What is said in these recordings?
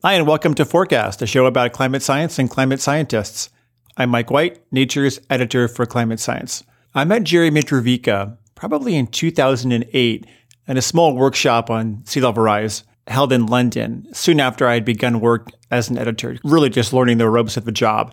Hi, and welcome to Forecast, a show about climate science and climate scientists. I'm Mike White, Nature's editor for climate science. I met Jerry Mitrovica probably in 2008 at a small workshop on sea level rise held in London, soon after I had begun work as an editor, really just learning the ropes of the job.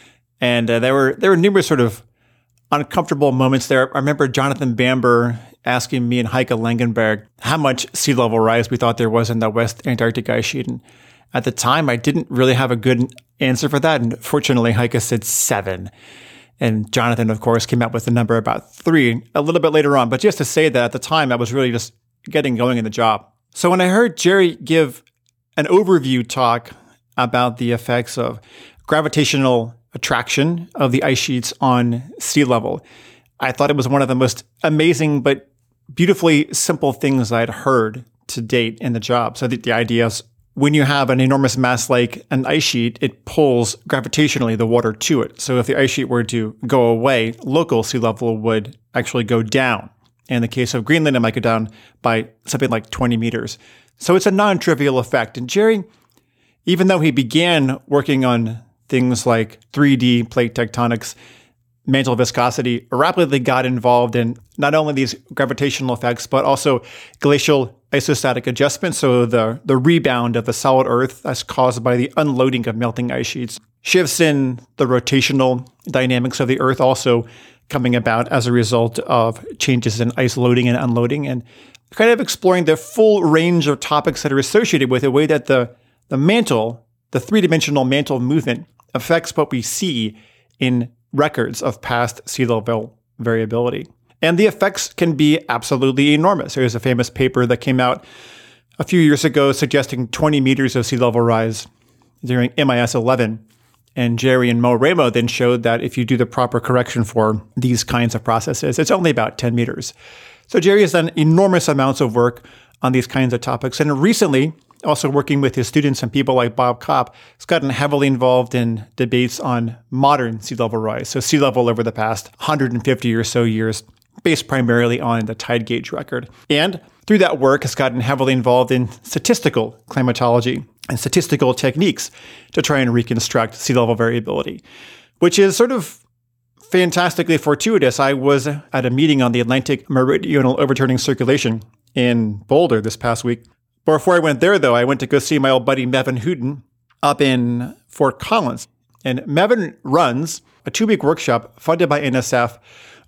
And there were numerous sort of uncomfortable moments there. I remember Jonathan Bamber asking me and Heike Langenberg how much sea level rise we thought there was in the West Antarctic ice sheet. And at the time, I didn't really have a good answer for that. And fortunately, Heike said 7. And Jonathan, of course, came out with the number about 3 a little bit later on. But just to say that at the time, I was really just getting going in the job. So when I heard Jerry give an overview talk about the effects of gravitational attraction of the ice sheets on sea level, I thought it was one of the most amazing but beautifully simple things I'd heard to date in the job. So the idea is when you have an enormous mass like an ice sheet, it pulls gravitationally the water to it. So if the ice sheet were to go away, local sea level would actually go down. In the case of Greenland, it might go down by something like 20 meters. So it's a non-trivial effect. And Jerry, even though he began working on things like 3D plate tectonics, mantle viscosity, rapidly got involved in not only these gravitational effects, but also glacial isostatic adjustment. So the rebound of the solid Earth that's caused by the unloading of melting ice sheets. Shifts in the rotational dynamics of the Earth also coming about as a result of changes in ice loading and unloading, and kind of exploring the full range of topics that are associated with the way that the mantle, the three-dimensional mantle movement, affects what we see in records of past sea level variability. And the effects can be absolutely enormous. There's a famous paper that came out a few years ago suggesting 20 meters of sea level rise during MIS 11. And Jerry and Mo Ramo then showed that if you do the proper correction for these kinds of processes, it's only about 10 meters. So Jerry has done enormous amounts of work on these kinds of topics. And recently, also working with his students and people like Bob Kopp, has gotten heavily involved in debates on modern sea level rise. So sea level over the past 150 or so years, based primarily on the tide gauge record. And through that work, has gotten heavily involved in statistical climatology and statistical techniques to try and reconstruct sea level variability, which is sort of fantastically fortuitous. I was at a meeting on the Atlantic Meridional Overturning Circulation in Boulder this past week. Before I went there, though, I went to go see my old buddy Mevin Hooten up in Fort Collins. And Mevin runs a 2-week workshop funded by NSF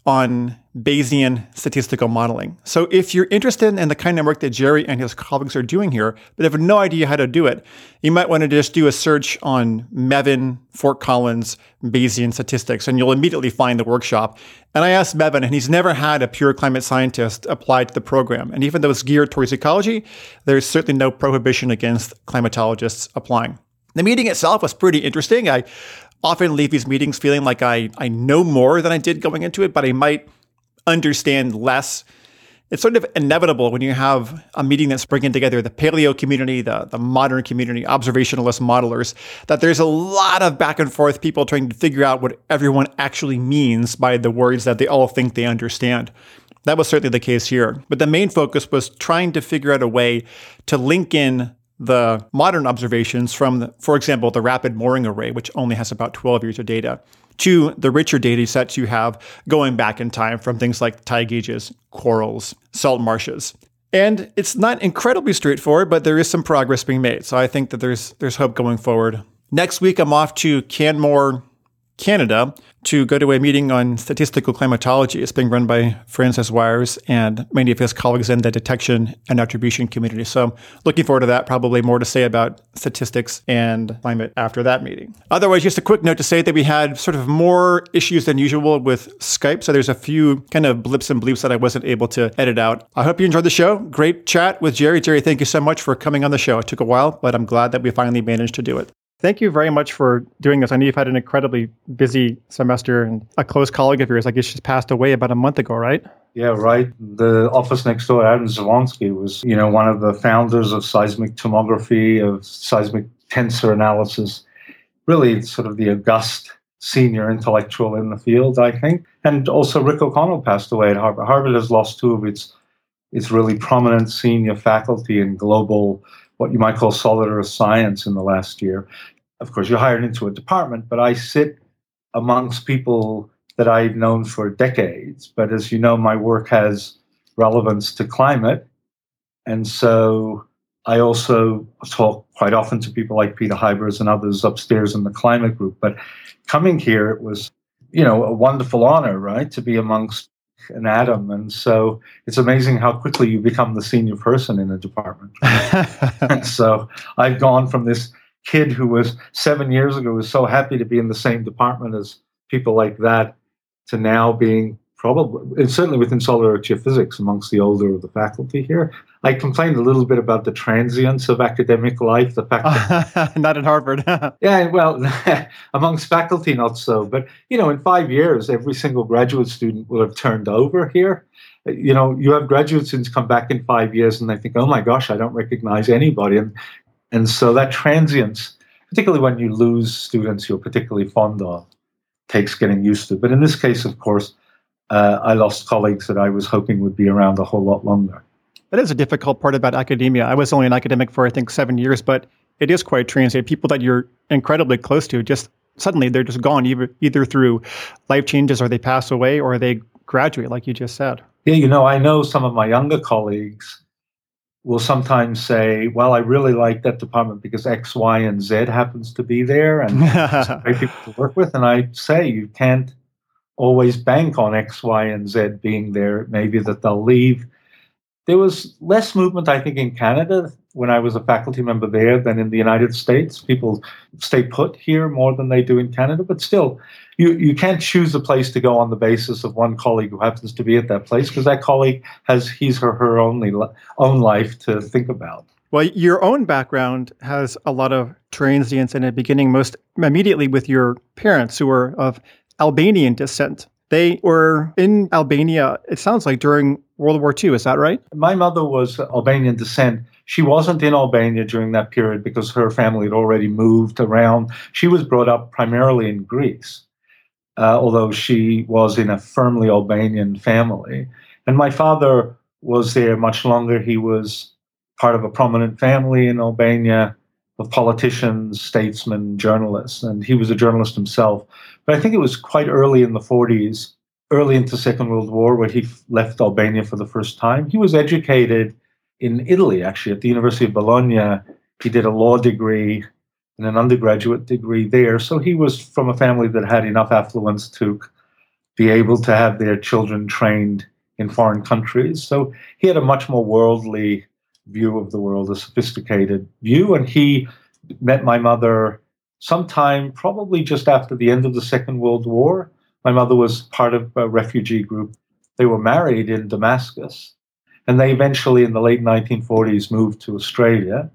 on Bayesian statistical modeling. So if you're interested in the kind of work that Jerry and his colleagues are doing here, but have no idea how to do it, you might want to just do a search on Mevin, Fort Collins, Bayesian statistics, and you'll immediately find the workshop. And I asked Mevin, and he's never had a pure climate scientist applied to the program. And even though it's geared towards ecology, there's certainly no prohibition against climatologists applying. The meeting itself was pretty interesting. I often leave these meetings feeling like I know more than I did going into it, but I might understand less. It's sort of inevitable when you have a meeting that's bringing together the paleo community, the modern community, observationalist modelers, that there's a lot of back and forth, people trying to figure out what everyone actually means by the words that they all think they understand. That was certainly the case here. But the main focus was trying to figure out a way to link in the modern observations from, for example, the Rapid Mooring Array, which only has about 12 years of data, to the richer data sets you have going back in time from things like tide gauges, corals, salt marshes. And it's not incredibly straightforward, but there is some progress being made. So I think that there's hope going forward. Next week, I'm off to Canmore, Canada, to go to a meeting on statistical climatology. It's being run by Francis Wires and many of his colleagues in the detection and attribution community. So I'm looking forward to that. Probably more to say about statistics and climate after that meeting. Otherwise, just a quick note to say that we had sort of more issues than usual with Skype. So there's a few kind of blips and bleeps that I wasn't able to edit out. I hope you enjoyed the show. Great chat with Jerry. Jerry, thank you so much for coming on the show. It took a while, but I'm glad that we finally managed to do it. Thank you very much for doing this. I know you've had an incredibly busy semester, and a close colleague of yours, I guess, just passed away about a month ago, right? Yeah, right. The office next door, Adam Zawonsky, was, one of the founders of seismic tomography, of seismic tensor analysis, really sort of the august senior intellectual in the field, I think. And also Rick O'Connell passed away at Harvard. Harvard has lost 2 of its really prominent senior faculty in global what you might call solid earth science in the last year. Of course, you're hired into a department, but I sit amongst people that I've known for decades. But as you know, my work has relevance to climate. And so I also talk quite often to people like Peter Hybers and others upstairs in the climate group. But coming here, it was, a wonderful honor, right, to be amongst an atom. And so it's amazing how quickly you become the senior person in a department. And so I've gone from this kid who was 7 years ago was so happy to be in the same department as people like that to now being probably, and certainly within solar earth geophysics, amongst the older of the faculty here. I complained a little bit about the transience of academic life, the fact that not at Harvard. yeah, well, amongst faculty, not so. But, in 5 years, every single graduate student will have turned over here. You have graduate students come back in 5 years and they think, oh my gosh, I don't recognize anybody. And so that transience, particularly when you lose students you're particularly fond of, takes getting used to. But in this case, of course, I lost colleagues that I was hoping would be around a whole lot longer. That is a difficult part about academia. I was only an academic for, I think, 7 years, but it is quite transient. People that you're incredibly close to, just suddenly they're just gone, either through life changes or they pass away or they graduate, like you just said. Yeah, I know some of my younger colleagues will sometimes say, well, I really like that department because X, Y, and Z happens to be there and it's great people to work with. And I say you can't always bank on X, Y, and Z being there. Maybe that they'll leave. There was less movement, I think, in Canada when I was a faculty member there than in the United States. People stay put here more than they do in Canada. But still, you can't choose a place to go on the basis of one colleague who happens to be at that place because that colleague has his or her own life to think about. Well, your own background has a lot of transience in it, beginning most immediately with your parents who were of Albanian descent. They were in Albania, it sounds like, during World War II. Is that right? My mother was Albanian descent. She wasn't in Albania during that period because her family had already moved around. She was brought up primarily in Greece, although she was in a firmly Albanian family. And my father was there much longer. He was part of a prominent family in Albania of politicians, statesmen, journalists, and he was a journalist himself. But I think it was quite early in the 40s, early into Second World War, when he left Albania for the first time. He was educated in Italy, actually, at the University of Bologna. He did a law degree and an undergraduate degree there. So he was from a family that had enough affluence to be able to have their children trained in foreign countries. So he had a much more worldly view of the world, a sophisticated view. And he met my mother sometime probably just after the end of the Second World War. My mother was part of a refugee group. They were married in Damascus. And they eventually, in the late 1940s, moved to Australia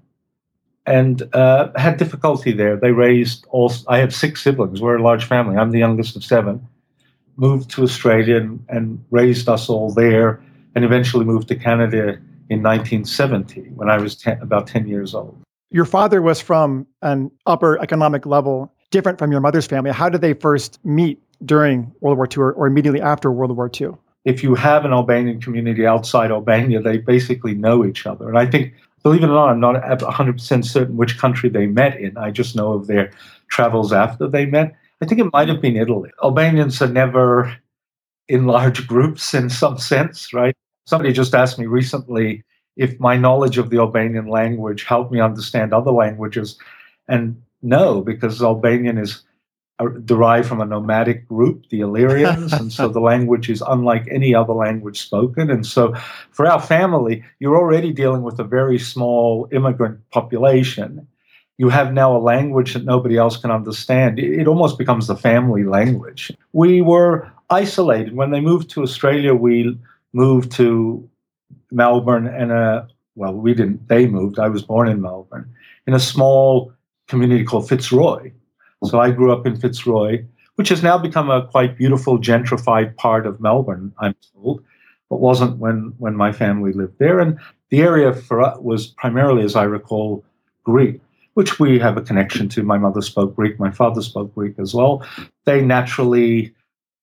and had difficulty there. They raised I have 6 siblings. We're a large family. I'm the youngest of 7. Moved to Australia and raised us all there and eventually moved to Canada in 1970 when I was about 10 years old. Your father was from an upper economic level, different from your mother's family. How did they first meet during World War II or immediately after World War II? If you have an Albanian community outside Albania, they basically know each other. And I think, believe it or not, I'm not 100% certain which country they met in. I just know of their travels after they met. I think it might have been Italy. Albanians are never in large groups in some sense, right? Somebody just asked me recently if my knowledge of the Albanian language helped me understand other languages. And no, because Albanian is derived from a nomadic group, the Illyrians, and so the language is unlike any other language spoken. And so for our family, you're already dealing with a very small immigrant population. You have now a language that nobody else can understand. It almost becomes the family language. We were isolated. When they moved to Australia, we moved to Melbourne we didn't, they moved, I was born in Melbourne, in a small community called Fitzroy. So I grew up in Fitzroy, which has now become a quite beautiful, gentrified part of Melbourne, I'm told, but wasn't when my family lived there. And the area for us was primarily, as I recall, Greek, which we have a connection to. My mother spoke Greek, my father spoke Greek as well. They naturally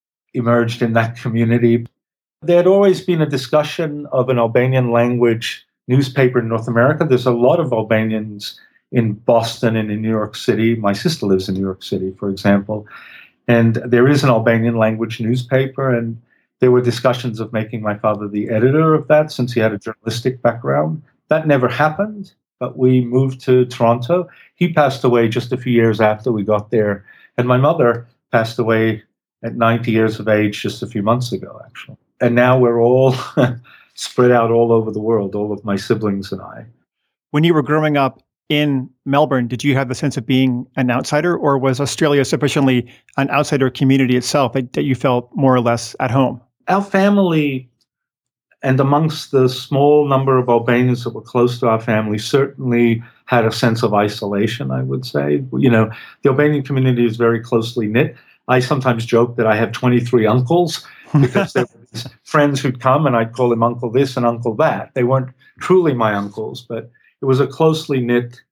emerged in that community. There had always been a discussion of an Albanian language newspaper in North America. There's a lot of Albanians in Boston and in New York City. My sister lives in New York City, for example. And there is an Albanian language newspaper, and there were discussions of making my father the editor of that since he had a journalistic background. That never happened, but we moved to Toronto. He passed away just a few years after we got there, and my mother passed away at 90 years of age just a few months ago, actually. And now we're all spread out all over the world, all of my siblings and I. When you were growing up in Melbourne, did you have the sense of being an outsider, or was Australia sufficiently an outsider community itself that you felt more or less at home? Our family, and amongst the small number of Albanians that were close to our family, certainly had a sense of isolation, I would say. You know, the Albanian community is very closely knit. I sometimes joke that I have 23 uncles because there were these friends who'd come and I'd call them uncle this and uncle that. They weren't truly my uncles, but it was a closely knit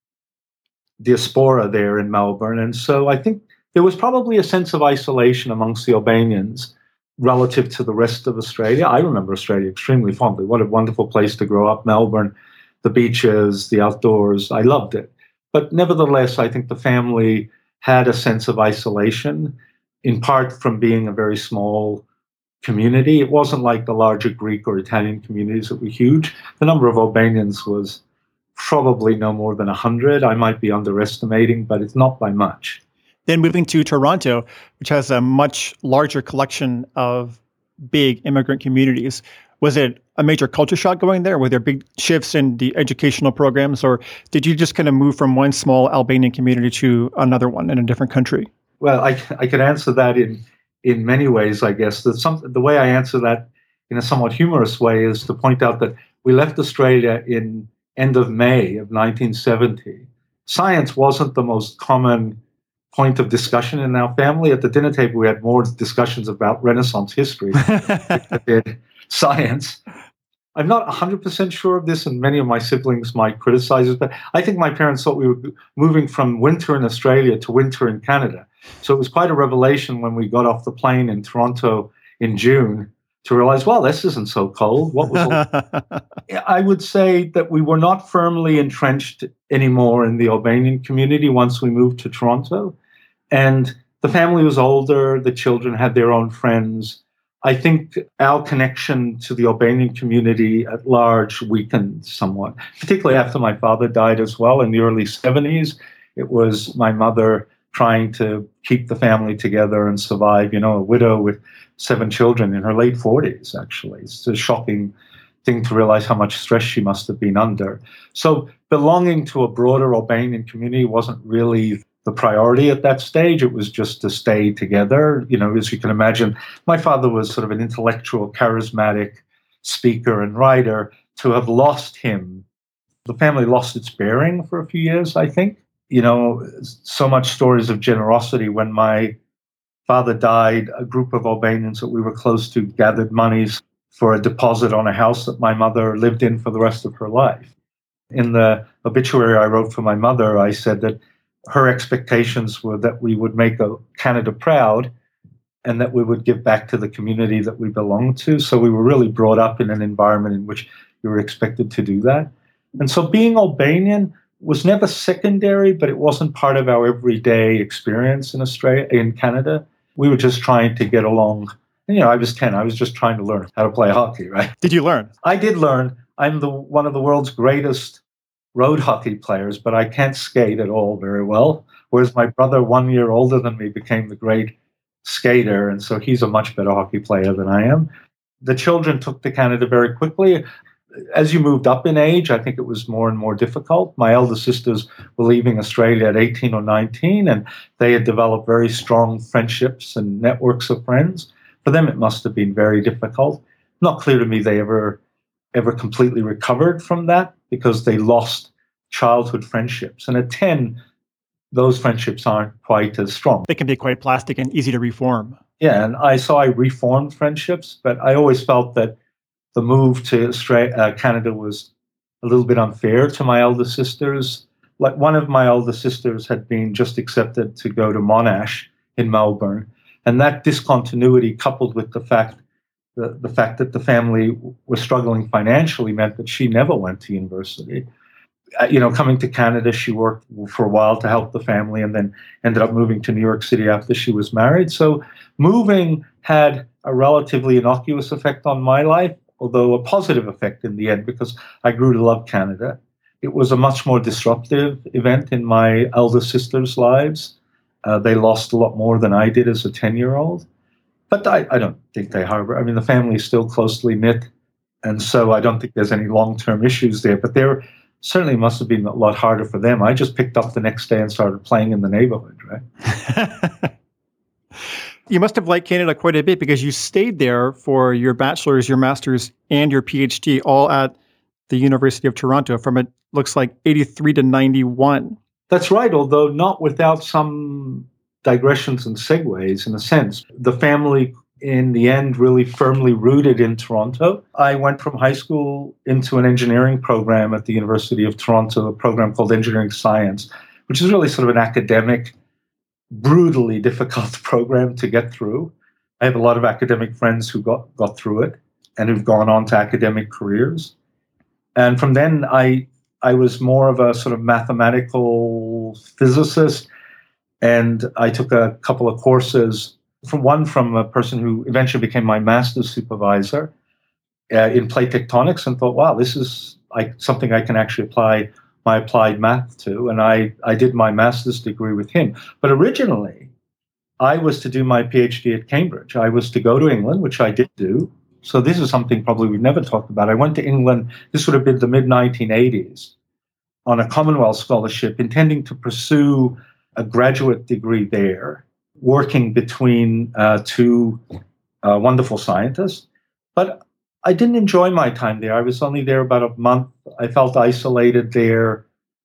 diaspora there in Melbourne. And so I think there was probably a sense of isolation amongst the Albanians relative to the rest of Australia. I remember Australia extremely fondly. What a wonderful place to grow up, Melbourne, the beaches, the outdoors. I loved it. But nevertheless, I think the family had a sense of isolation, in part from being a very small community. It wasn't like the larger Greek or Italian communities that were huge. The number of Albanians was probably no more than 100. I might be underestimating, but it's not by much. Then moving to Toronto, which has a much larger collection of big immigrant communities. Was it a major culture shock going there? Were there big shifts in the educational programs, or did you just kind of move from one small Albanian community to another one in a different country? Well, I could answer that in many ways, I guess. The way I answer that in a somewhat humorous way is to point out that we left Australia in end of May of 1970. Science wasn't the most common point of discussion in our family. At the dinner table, we had more discussions about Renaissance history than we did science. I'm not 100% sure of this, and many of my siblings might criticize it, but I think my parents thought we were moving from winter in Australia to winter in Canada. So it was quite a revelation when we got off the plane in Toronto in June to realize, well, this isn't so cold. What was all? I would say that we were not firmly entrenched anymore in the Albanian community once we moved to Toronto. And the family was older, the children had their own friends. I think our connection to the Albanian community at large weakened somewhat, particularly after my father died as well in the early 70s. It was my mother trying to keep the family together and survive, you know, a widow with 7 children in her late 40s, actually. It's a shocking thing to realize how much stress she must have been under. So belonging to a broader Albanian community wasn't really the priority at that stage. It was just to stay together. You know, as you can imagine, my father was sort of an intellectual, charismatic speaker and writer. To have lost him, the family lost its bearing for a few years, I think. You know, so much stories of generosity. When my father died, a group of Albanians that we were close to gathered monies for a deposit on a house that my mother lived in for the rest of her life. In the obituary I wrote for my mother, I said that her expectations were that we would make Canada proud and that we would give back to the community that we belonged to. So we were really brought up in an environment in which you were expected to do that. And so being Albanian was never secondary, but it wasn't part of our everyday experience in Australia, in Canada. We were just trying to get along. And, you know, I was 10. I was just trying to learn how to play hockey, right? Did you learn? I did learn. I'm one of the world's greatest road hockey players, but I can't skate at all very well. Whereas my brother, 1 year older than me, became the great skater. And so he's a much better hockey player than I am. The children took to Canada very quickly. As you moved up in age, I think it was more and more difficult. My elder sisters were leaving Australia at 18 or 19, and they had developed very strong friendships and networks of friends. For them, it must have been very difficult. Not clear to me they ever completely recovered from that because they lost childhood friendships. And at 10, those friendships aren't quite as strong. They can be quite plastic and easy to reform. Yeah, and I reformed friendships, but I always felt that the move to Canada was a little bit unfair to my elder sisters. Like one of my elder sisters had been just accepted to go to Monash in Melbourne. And that discontinuity, coupled with the fact the fact that the family was struggling financially meant that she never went to university. Coming to Canada, she worked for a while to help the family and then ended up moving to New York City after she was married. So moving had a relatively innocuous effect on my life, although a positive effect in the end, because I grew to love Canada. It was a much more disruptive event in my elder sisters' lives. They lost a lot more than I did as a 10-year-old. But I don't think they harbor. I mean, the family is still closely knit, and so I don't think there's any long-term issues there. But there certainly must have been a lot harder for them. I just picked up the next day and started playing in the neighborhood, right? You must have liked Canada quite a bit because you stayed there for your bachelor's, your master's, and your PhD, all at the University of Toronto from, it looks like, 83 to 91. That's right, although not without some digressions and segues, in a sense. The family, in the end, really firmly rooted in Toronto. I went from high school into an engineering program at the University of Toronto, a program called Engineering Science, which is really sort of an academic, brutally difficult program to get through. I have a lot of academic friends who got through it and who've gone on to academic careers. And from then, I was more of a sort of mathematical physicist, and I took a couple of courses, from a person who eventually became my master's supervisor in plate tectonics, and thought, wow, this is something I can actually apply my applied math to. And I did my master's degree with him. But originally, I was to do my PhD at Cambridge. I was to go to England, which I did do. So this is something probably we've never talked about. I went to England, this would have been the mid-1980s, on a Commonwealth scholarship, intending to pursue a graduate degree there, working between two wonderful scientists. But I didn't enjoy my time there. I was only there about a month. I felt isolated there.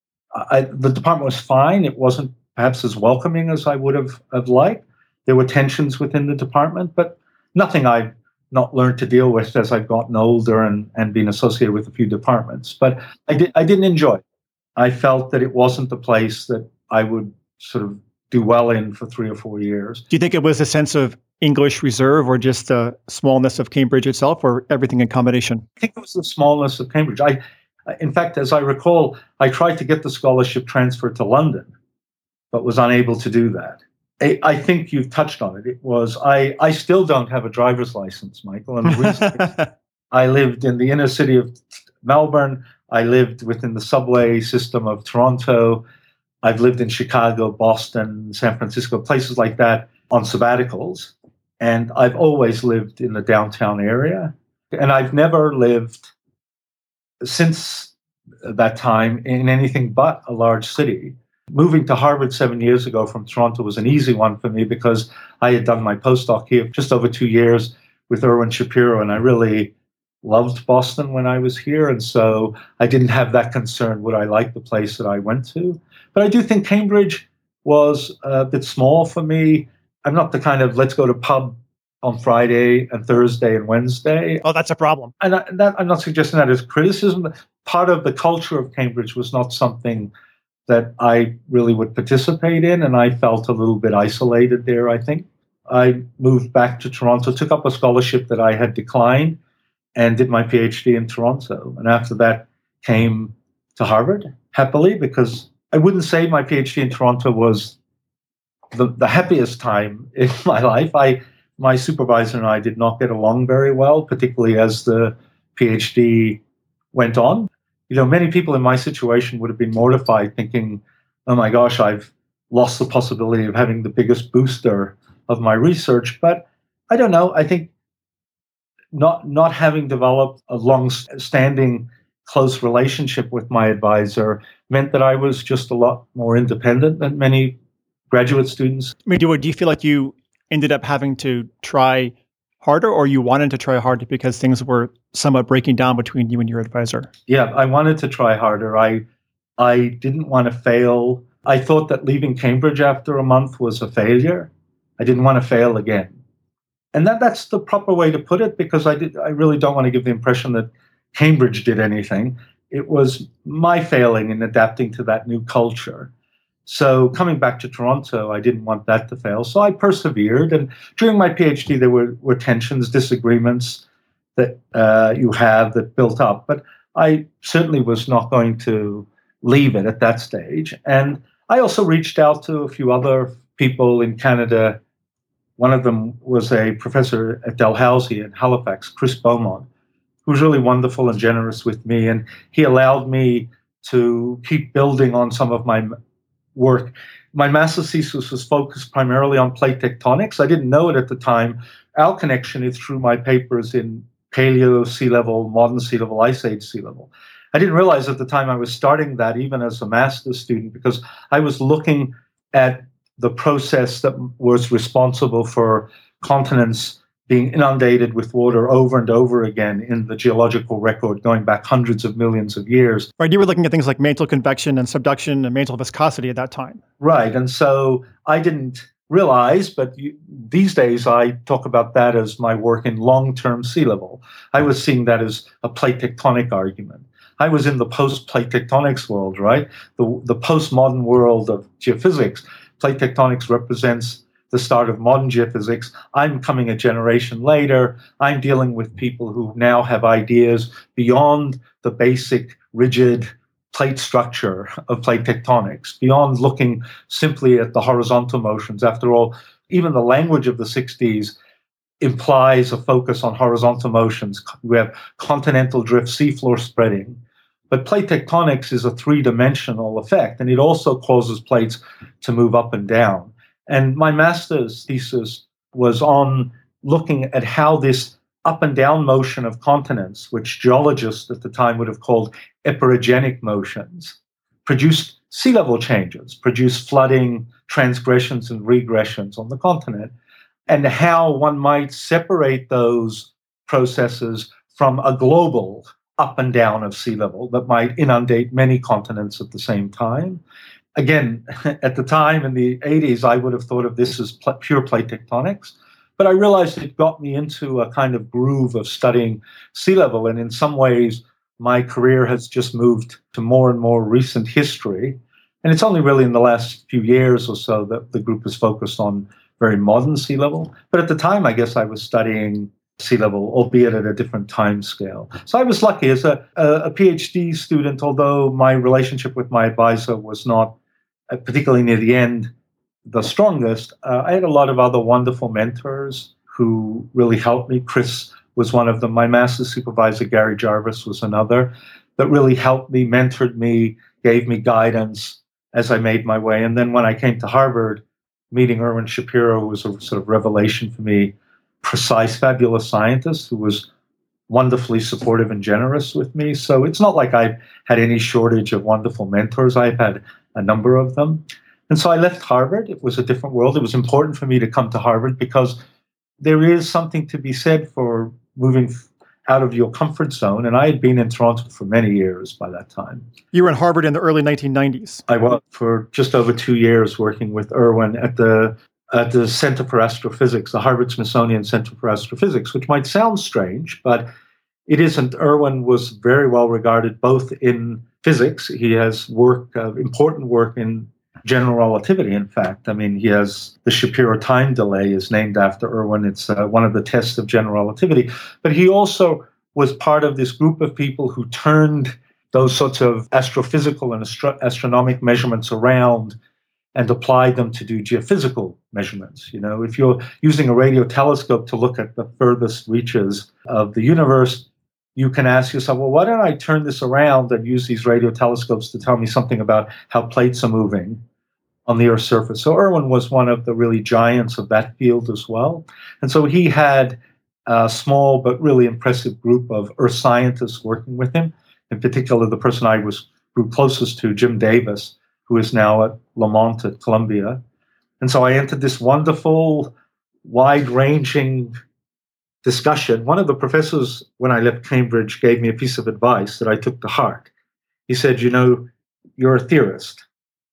The department was fine. It wasn't perhaps as welcoming as I would have liked. There were tensions within the department, but nothing I've not learned to deal with as I've gotten older and been associated with a few departments. But I didn't enjoy it. I felt that it wasn't the place that I would sort of do well in for 3 or 4 years. Do you think it was a sense of English reserve or just the smallness of Cambridge itself, or everything in combination? I think it was the smallness of Cambridge. In fact, as I recall, I tried to get the scholarship transferred to London, but was unable to do that. I think you've touched on it. It was, I still don't have a driver's license, Michael. And the reason I lived in the inner city of Melbourne. I lived within the subway system of Toronto. I've lived in Chicago, Boston, San Francisco, places like that on sabbaticals. And I've always lived in the downtown area. And I've never lived since that time in anything but a large city. Moving to Harvard 7 years ago from Toronto was an easy one for me because I had done my postdoc here just over 2 years with Erwin Shapiro, and I really loved Boston when I was here. And so I didn't have that concern, would I like the place that I went to? But I do think Cambridge was a bit small for me. I'm not the kind of let's go to pub on Friday and Thursday and Wednesday. Oh, that's a problem. And I'm not suggesting that as criticism. Part of the culture of Cambridge was not something that I really would participate in, and I felt a little bit isolated there, I think. I moved back to Toronto, took up a scholarship that I had declined, and did my PhD in Toronto. And after that, came to Harvard, happily, because I wouldn't say my PhD in Toronto was the happiest time in my life. My supervisor and I did not get along very well, particularly as the PhD went on. Many people in my situation would have been mortified, thinking, oh my gosh, I've lost the possibility of having the biggest booster of my research. But I don't know. I think not having developed a long-standing, close relationship with my advisor meant that I was just a lot more independent than many graduate students. I mean, do you feel like you ended up having to try harder, or you wanted to try harder because things were somewhat breaking down between you and your advisor? Yeah, I wanted to try harder. I didn't want to fail. I thought that leaving Cambridge after a month was a failure. I didn't want to fail again. And that's the proper way to put it, because I really don't want to give the impression that Cambridge did anything. It was my failing in adapting to that new culture. So coming back to Toronto, I didn't want that to fail. So I persevered. And during my PhD, there were tensions, disagreements that you have that built up. But I certainly was not going to leave it at that stage. And I also reached out to a few other people in Canada. One of them was a professor at Dalhousie in Halifax, Chris Beaumont, who was really wonderful and generous with me. And he allowed me to keep building on some of my work. My master's thesis was focused primarily on plate tectonics. I didn't know it at the time. Our connection is through my papers in paleo sea level, modern sea level, ice age sea level. I didn't realize at the time I was starting that even as a master's student, because I was looking at the process that was responsible for continents being inundated with water over and over again in the geological record going back hundreds of millions of years. Right, you were looking at things like mantle convection and subduction and mantle viscosity at that time. Right, and so I didn't realize, but these days I talk about that as my work in long-term sea level. I was seeing that as a plate tectonic argument. I was in the post-plate tectonics world, right? The postmodern world of geophysics. Plate tectonics represents the start of modern geophysics. I'm coming a generation later. I'm dealing with people who now have ideas beyond the basic rigid plate structure of plate tectonics, beyond looking simply at the horizontal motions. After all, even the language of the 60s implies a focus on horizontal motions. We have continental drift, seafloor spreading. But plate tectonics is a three-dimensional effect, and it also causes plates to move up and down. And my master's thesis was on looking at how this up and down motion of continents, which geologists at the time would have called eperigenic motions, produced sea level changes, produced flooding, transgressions, and regressions on the continent, and how one might separate those processes from a global up and down of sea level that might inundate many continents at the same time. Again, at the time in the 80s, I would have thought of this as pure plate tectonics, but I realized it got me into a kind of groove of studying sea level. And in some ways, my career has just moved to more and more recent history. And it's only really in the last few years or so that the group is focused on very modern sea level. But at the time, I guess I was studying sea level, albeit at a different time scale. So I was lucky as a PhD student, although my relationship with my advisor was not, particularly near the end, the strongest. I had a lot of other wonderful mentors who really helped me. Chris was one of them. My master's supervisor, Gary Jarvis, was another that really helped me, mentored me, gave me guidance as I made my way. And then when I came to Harvard, meeting Erwin Shapiro was a sort of revelation for me. Precise, fabulous scientist who was wonderfully supportive and generous with me. So it's not like I've had any shortage of wonderful mentors. I've had a number of them. And so I left Harvard. It was a different world. It was important for me to come to Harvard because there is something to be said for moving out of your comfort zone. And I had been in Toronto for many years by that time. You were in Harvard in the early 1990s. I was for just over 2 years working with Erwin at the Center for Astrophysics, the Harvard-Smithsonian Center for Astrophysics, which might sound strange, but it isn't. Erwin was very well regarded both in physics. He has important work in general relativity, in fact. I mean, he has the Shapiro time delay is named after Erwin. It's one of the tests of general relativity. But he also was part of this group of people who turned those sorts of astrophysical and astronomic measurements around and applied them to do geophysical measurements. You know, if you're using a radio telescope to look at the furthest reaches of the universe, you can ask yourself, well, why don't I turn this around and use these radio telescopes to tell me something about how plates are moving on the Earth's surface? So Erwin was one of the really giants of that field as well. And so he had a small but really impressive group of Earth scientists working with him. In particular, the person I grew closest to, Jim Davis, who is now at Lamont at Columbia. And so I entered this wonderful, wide-ranging discussion. One of the professors, when I left Cambridge, gave me a piece of advice that I took to heart. He said, you know, you're a theorist,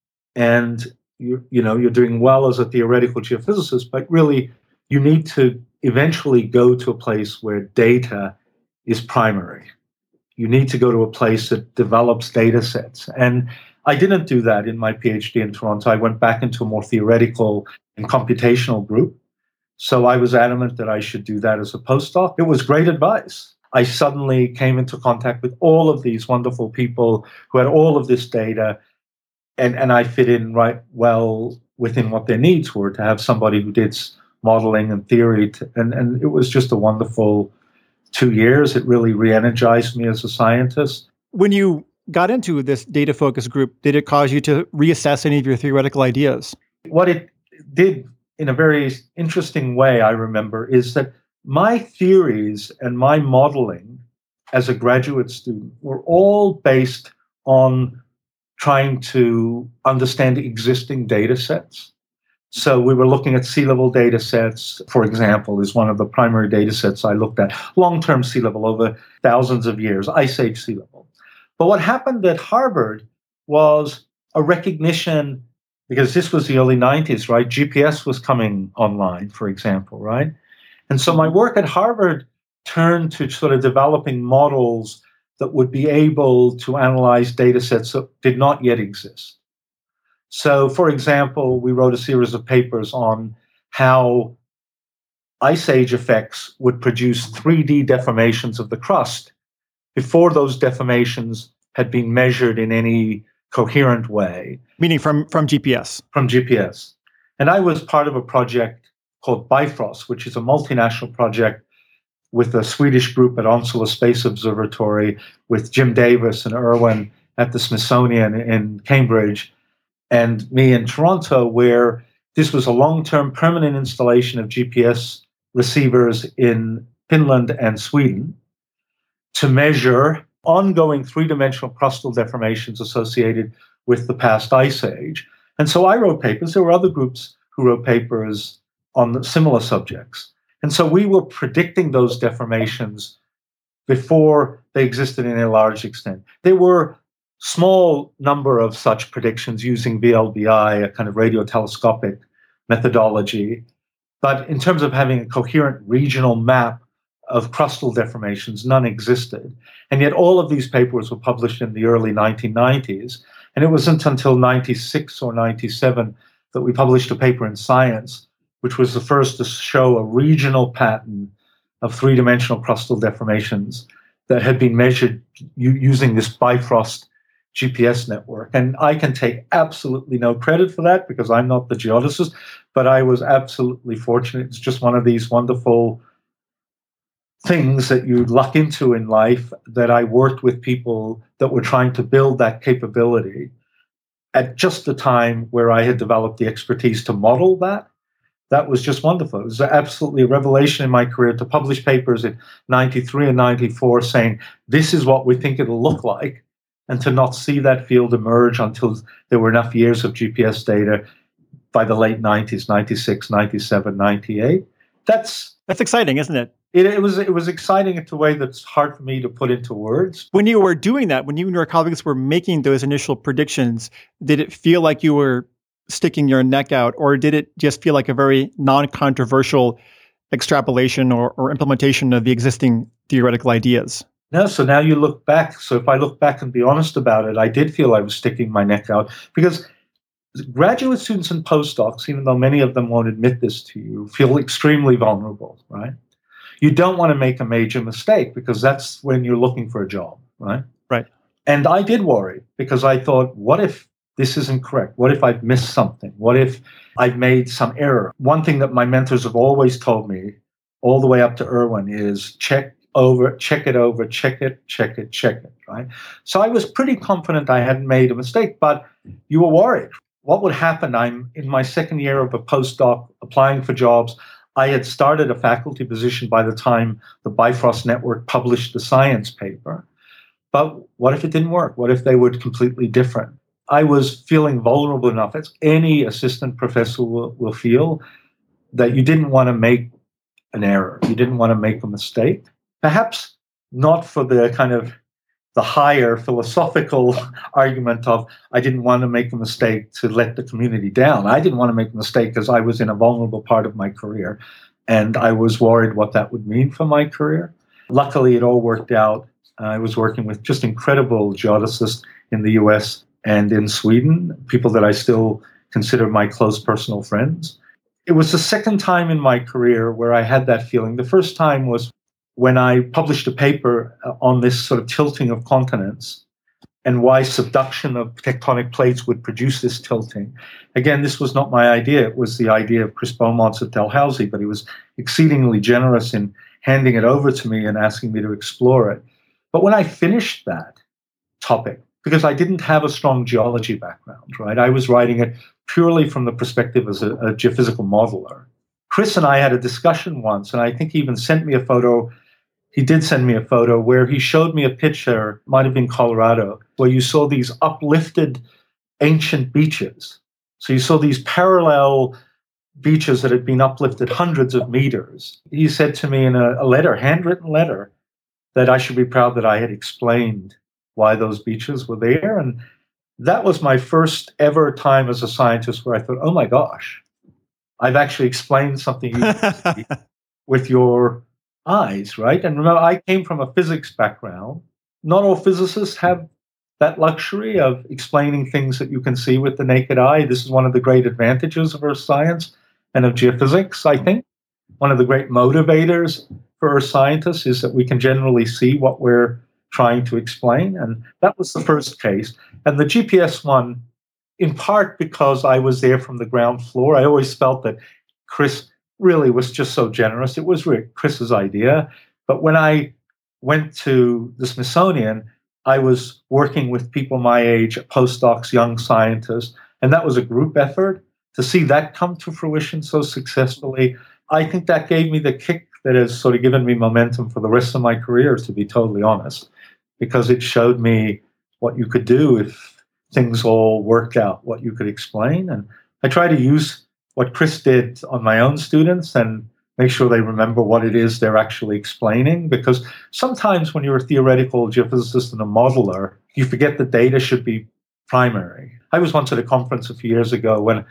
and you're doing well as a theoretical geophysicist, but really you need to eventually go to a place where data is primary. You need to go to a place that develops data sets. And I didn't do that in my PhD in Toronto. I went back into a more theoretical and computational group. So I was adamant that I should do that as a postdoc. It was great advice. I suddenly came into contact with all of these wonderful people who had all of this data, and I fit in right well within what their needs were to have somebody who did modeling and theory. And it was just a wonderful 2 years. It really re-energized me as a scientist. When you got into this data focus group, did it cause you to reassess any of your theoretical ideas? What it did in a very interesting way, I remember, is that my theories and my modeling as a graduate student were all based on trying to understand existing data sets. So we were looking at sea level data sets, for example, is one of the primary data sets I looked at. Long-term sea level over thousands of years, ice age sea level. But what happened at Harvard was a recognition, because this was the early 90s, right? GPS was coming online, for example, right? And so my work at Harvard turned to sort of developing models that would be able to analyze data sets that did not yet exist. So, for example, we wrote a series of papers on how ice age effects would produce 3D deformations of the crust before those deformations had been measured in any coherent way. Meaning from GPS? From GPS. And I was part of a project called Bifrost, which is a multinational project with a Swedish group at Onsala Space Observatory, with Jim Davis and Irwin at the Smithsonian in Cambridge, and me in Toronto, where this was a long-term permanent installation of GPS receivers in Finland and Sweden to measure ongoing three-dimensional crustal deformations associated with the past ice age. And so I wrote papers. There were other groups who wrote papers on similar subjects. And so we were predicting those deformations before they existed in a large extent. There were small number of such predictions using VLBI, a kind of radio telescopic methodology. But in terms of having a coherent regional map of crustal deformations, none existed. And yet all of these papers were published in the early 1990s. And it wasn't until 96 or 97 that we published a paper in Science, which was the first to show a regional pattern of three-dimensional crustal deformations that had been measured using this Bifrost GPS network. And I can take absolutely no credit for that because I'm not the geodesist, but I was absolutely fortunate. It's just one of these wonderful things that you luck into in life, that I worked with people that were trying to build that capability at just the time where I had developed the expertise to model that. That was just wonderful. It was absolutely a revelation in my career to publish papers in 93 and 94 saying, this is what we think it'll look like, and to not see that field emerge until there were enough years of GPS data by the late 90s, 96, 97, 98. That's exciting, isn't it? It was exciting in a way that's hard for me to put into words. When you were doing that, when you and your colleagues were making those initial predictions, did it feel like you were sticking your neck out, or did it just feel like a very non-controversial extrapolation or implementation of the existing theoretical ideas? No, so now you look back. So if I look back and be honest about it, I did feel I was sticking my neck out, because graduate students and postdocs, even though many of them won't admit this to you, feel extremely vulnerable, right? You don't want to make a major mistake because that's when you're looking for a job, right? Right. And I did worry because I thought, what if this isn't correct? What if I've missed something? What if I've made some error? One thing that my mentors have always told me, all the way up to Irwin, is check it, right? So I was pretty confident I hadn't made a mistake, but you were worried. What would happen? I'm in my second year of a postdoc applying for jobs. I had started a faculty position by the time the Bifrost Network published the Science paper. But what if it didn't work? What if they were completely different? I was feeling vulnerable enough, as any assistant professor will feel, that you didn't want to make an error. You didn't want to make a mistake. Perhaps not for the kind of the higher philosophical argument of I didn't want to make a mistake to let the community down. I didn't want to make a mistake because I was in a vulnerable part of my career, and I was worried what that would mean for my career. Luckily, it all worked out. I was working with just incredible geodesists in the US and in Sweden, people that I still consider my close personal friends. It was the second time in my career where I had that feeling. The first time was when I published a paper on this sort of tilting of continents and why subduction of tectonic plates would produce this tilting. Again, this was not my idea. It was the idea of Chris Beaumont at Dalhousie, but he was exceedingly generous in handing it over to me and asking me to explore it. But when I finished that topic, because I didn't have a strong geology background, right? I was writing it purely from the perspective as a geophysical modeler. Chris and I had a discussion once, and I think he even sent me a photo. He did send me a photo where he showed me a picture, might have been Colorado, where you saw these uplifted ancient beaches. So you saw these parallel beaches that had been uplifted hundreds of meters. He said to me in a letter, handwritten letter, that I should be proud that I had explained why those beaches were there. And that was my first ever time as a scientist where I thought, oh my gosh, I've actually explained something you can see with your eyes, right? And remember, I came from a physics background. Not all physicists have that luxury of explaining things that you can see with the naked eye. This is one of the great advantages of earth science and of geophysics, I think. One of the great motivators for earth scientists is that we can generally see what we're trying to explain. And that was the first case. And the GPS one, in part because I was there from the ground floor, I always felt that Chris really was just so generous. It was really Chris's idea. But when I went to the Smithsonian, I was working with people my age, postdocs, young scientists, and that was a group effort. To see that come to fruition so successfully, I think that gave me the kick that has sort of given me momentum for the rest of my career, to be totally honest, because it showed me what you could do if things all worked out, what you could explain. And I try to use what Chris did on my own students and make sure they remember what it is they're actually explaining, because sometimes when you're a theoretical geophysicist and a modeler, you forget the data should be primary. I was once at a conference a few years ago when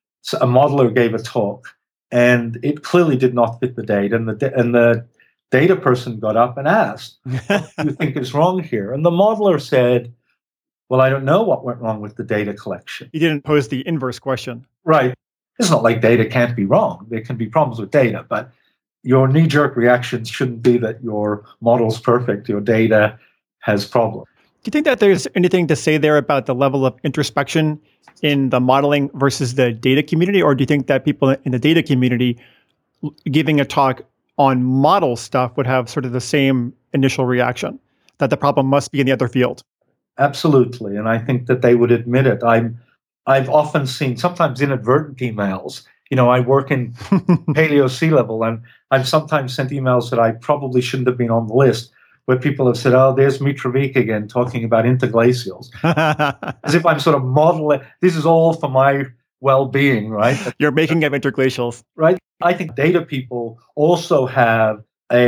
a modeler gave a talk, and it clearly did not fit the data. And the data person got up and asked, what do you think is wrong here? And the modeler said, well, I don't know what went wrong with the data collection. You didn't pose the inverse question. Right. It's not like data can't be wrong. There can be problems with data, but your knee-jerk reactions shouldn't be that your model's perfect, your data has problems. Do you think that there's anything to say there about the level of introspection in the modeling versus the data community? Or do you think that people in the data community giving a talk on model stuff would have sort of the same initial reaction, that the problem must be in the other field? Absolutely. And I think that they would admit it. I've often seen, sometimes inadvertent emails. You know, I work in paleo sea level, and I've sometimes sent emails that I probably shouldn't have been on the list, where people have said, oh, there's Mitrovica again talking about interglacials. As if I'm sort of modeling, this is all for my well-being, right? You're making up interglacials. Right. I think data people also have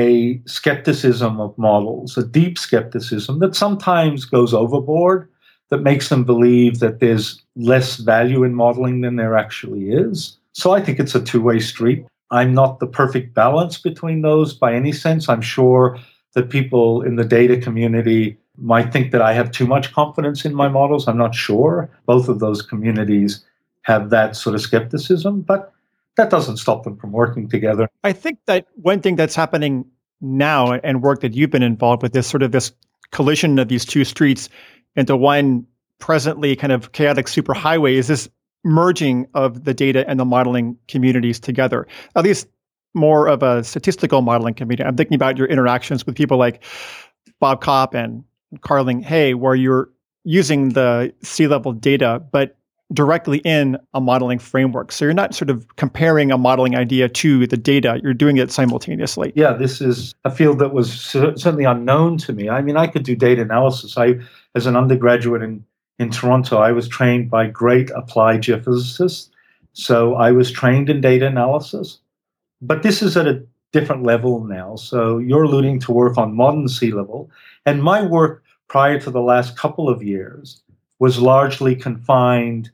a skepticism of models, a deep skepticism that sometimes goes overboard, that makes them believe that there's less value in modeling than there actually is. So I think it's a two-way street. I'm not the perfect balance between those by any sense. I'm sure that people in the data community might think that I have too much confidence in my models. I'm not sure. Both of those communities have that sort of skepticism, but that doesn't stop them from working together. I think that one thing that's happening now and work that you've been involved with is sort of this collision of these two streets into one presently kind of chaotic superhighway is this merging of the data and the modeling communities together, at least more of a statistical modeling community. I'm thinking about your interactions with people like Bob Kopp and Carling Hay, where you're using the sea level data, but directly in a modeling framework. So you're not sort of comparing a modeling idea to the data, you're doing it simultaneously. Yeah, this is a field that was certainly unknown to me. I mean, I could do data analysis. As an undergraduate in Toronto, I was trained by great applied geophysicists. So I was trained in data analysis. But this is at a different level now. So you're alluding to work on modern sea level. And my work prior to the last couple of years was largely confined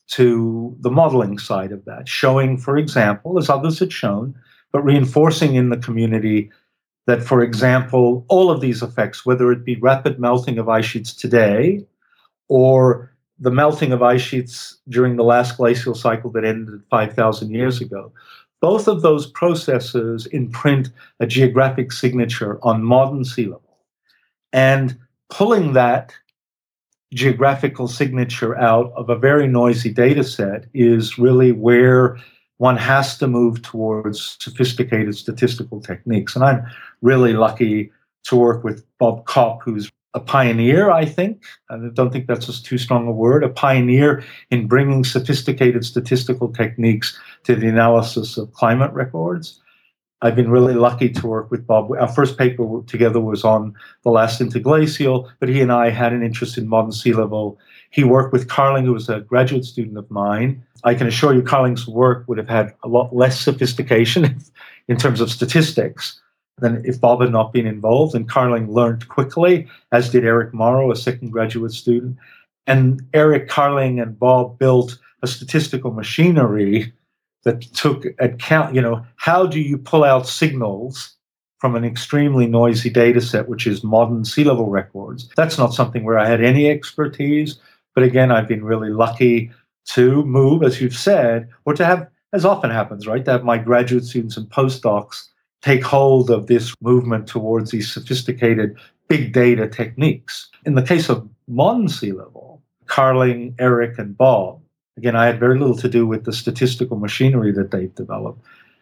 to the modeling side of that, showing, for example, as others had shown, but reinforcing in the community that, for example, all of these effects, whether it be rapid melting of ice sheets today or the melting of ice sheets during the last glacial cycle that ended 5,000 years ago. Both of those processes imprint a geographic signature on modern sea level. And pulling that geographical signature out of a very noisy data set is really where one has to move towards sophisticated statistical techniques. And I'm really lucky to work with Bob Kopp, who's a pioneer, I think. I don't think that's just too strong a word, a pioneer in bringing sophisticated statistical techniques to the analysis of climate records. I've been really lucky to work with Bob. Our first paper together was on the last interglacial, but he and I had an interest in modern sea level. He worked with Carling, who was a graduate student of mine. I can assure you Carling's work would have had a lot less sophistication in terms of statistics than if Bob had not been involved. And Carling learned quickly, as did Eric Morrow, a second graduate student. And Eric, Carling, and Bob built a statistical machinery that took account, how do you pull out signals from an extremely noisy data set, which is modern sea level records. That's not something where I had any expertise. But again, I've been really lucky to move, as you've said, or to have, as often happens, right, to have my graduate students and postdocs take hold of this movement towards these sophisticated big data techniques. In the case of modern sea level, Carling, Eric, and Bob, again, I had very little to do with the statistical machinery that they've developed,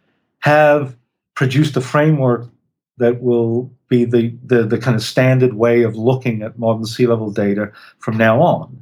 have produced a framework that will be the kind of standard way of looking at modern sea level data from now on.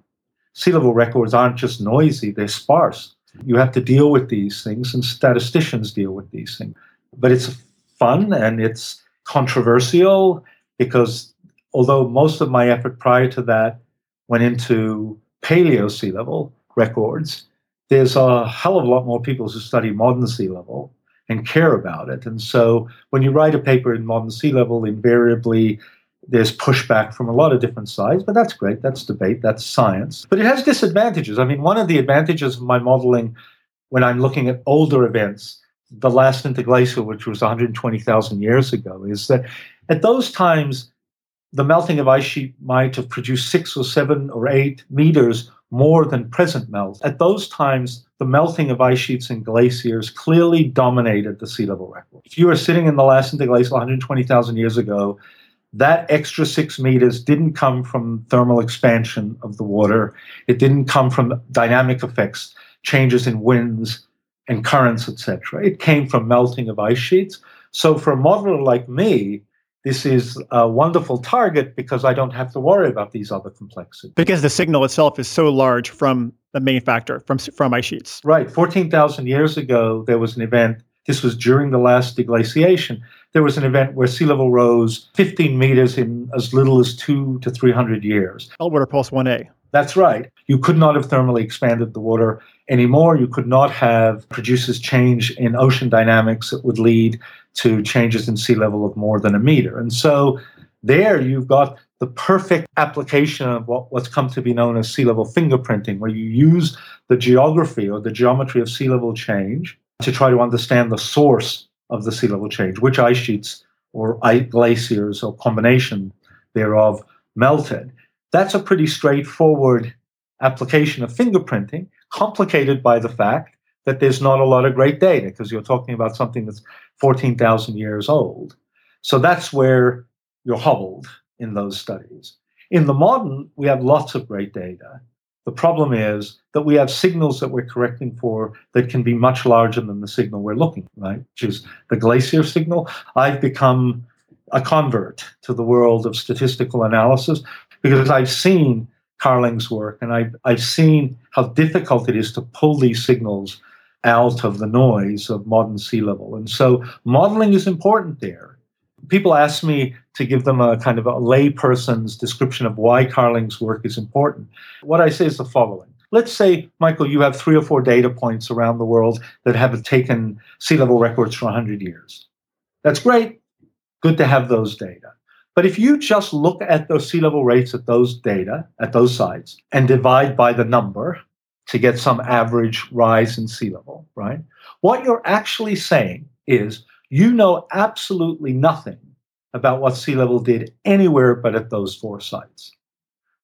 Sea level records aren't just noisy, they're sparse. You have to deal with these things, and statisticians deal with these things. But it's fun and it's controversial because although most of my effort prior to that went into paleo sea level records, there's a hell of a lot more people who study modern sea level and care about it. And so when you write a paper in modern sea level, invariably there's pushback from a lot of different sides, but that's great. That's debate. That's science. But it has disadvantages. I mean, one of the advantages of my modeling when I'm looking at older events, the last interglacial, which was 120,000 years ago, is that at those times, the melting of ice sheet might have produced 6 or 7 or 8 meters more than present melt. At those times, the melting of ice sheets and glaciers clearly dominated the sea level record. If you were sitting in the last interglacial 120,000 years ago, that extra 6 meters didn't come from thermal expansion of the water. It didn't come from dynamic effects, changes in winds and currents, etc. It came from melting of ice sheets. So for a modeler like me, this is a wonderful target because I don't have to worry about these other complexities. Because the signal itself is so large from the main factor, from ice sheets. Right. 14,000 years ago, there was an event. This was during the last deglaciation. There was an event where sea level rose 15 meters in as little as 200 to 300 years. Meltwater Pulse 1A. That's right. You could not have thermally expanded the water anymore. You could not have produced change in ocean dynamics that would lead to changes in sea level of more than a meter. And so there you've got the perfect application of what's come to be known as sea level fingerprinting, where you use the geography or the geometry of sea level change to try to understand the source of the sea level change, which ice sheets or glaciers or combination thereof melted. That's a pretty straightforward application of fingerprinting, complicated by the fact that there's not a lot of great data because you're talking about something that's 14,000 years old. So that's where you're hobbled in those studies. In the modern, we have lots of great data. The problem is that we have signals that we're correcting for that can be much larger than the signal we're looking at, right? Which is the glacier signal. I've become a convert to the world of statistical analysis because I've seen Carling's work and I've seen how difficult it is to pull these signals out of the noise of modern sea level. And so modeling is important there. People ask me to give them a kind of a layperson's description of why Carling's work is important. What I say is the following. Let's say, Michael, you have 3 or 4 data points around the world that have taken sea level records for 100 years. That's great. Good to have those data. But if you just look at those sea level rates at those data, at those sites, and divide by the number to get some average rise in sea level, right? What you're actually saying is you know absolutely nothing about what sea level did anywhere but at those 4 sites.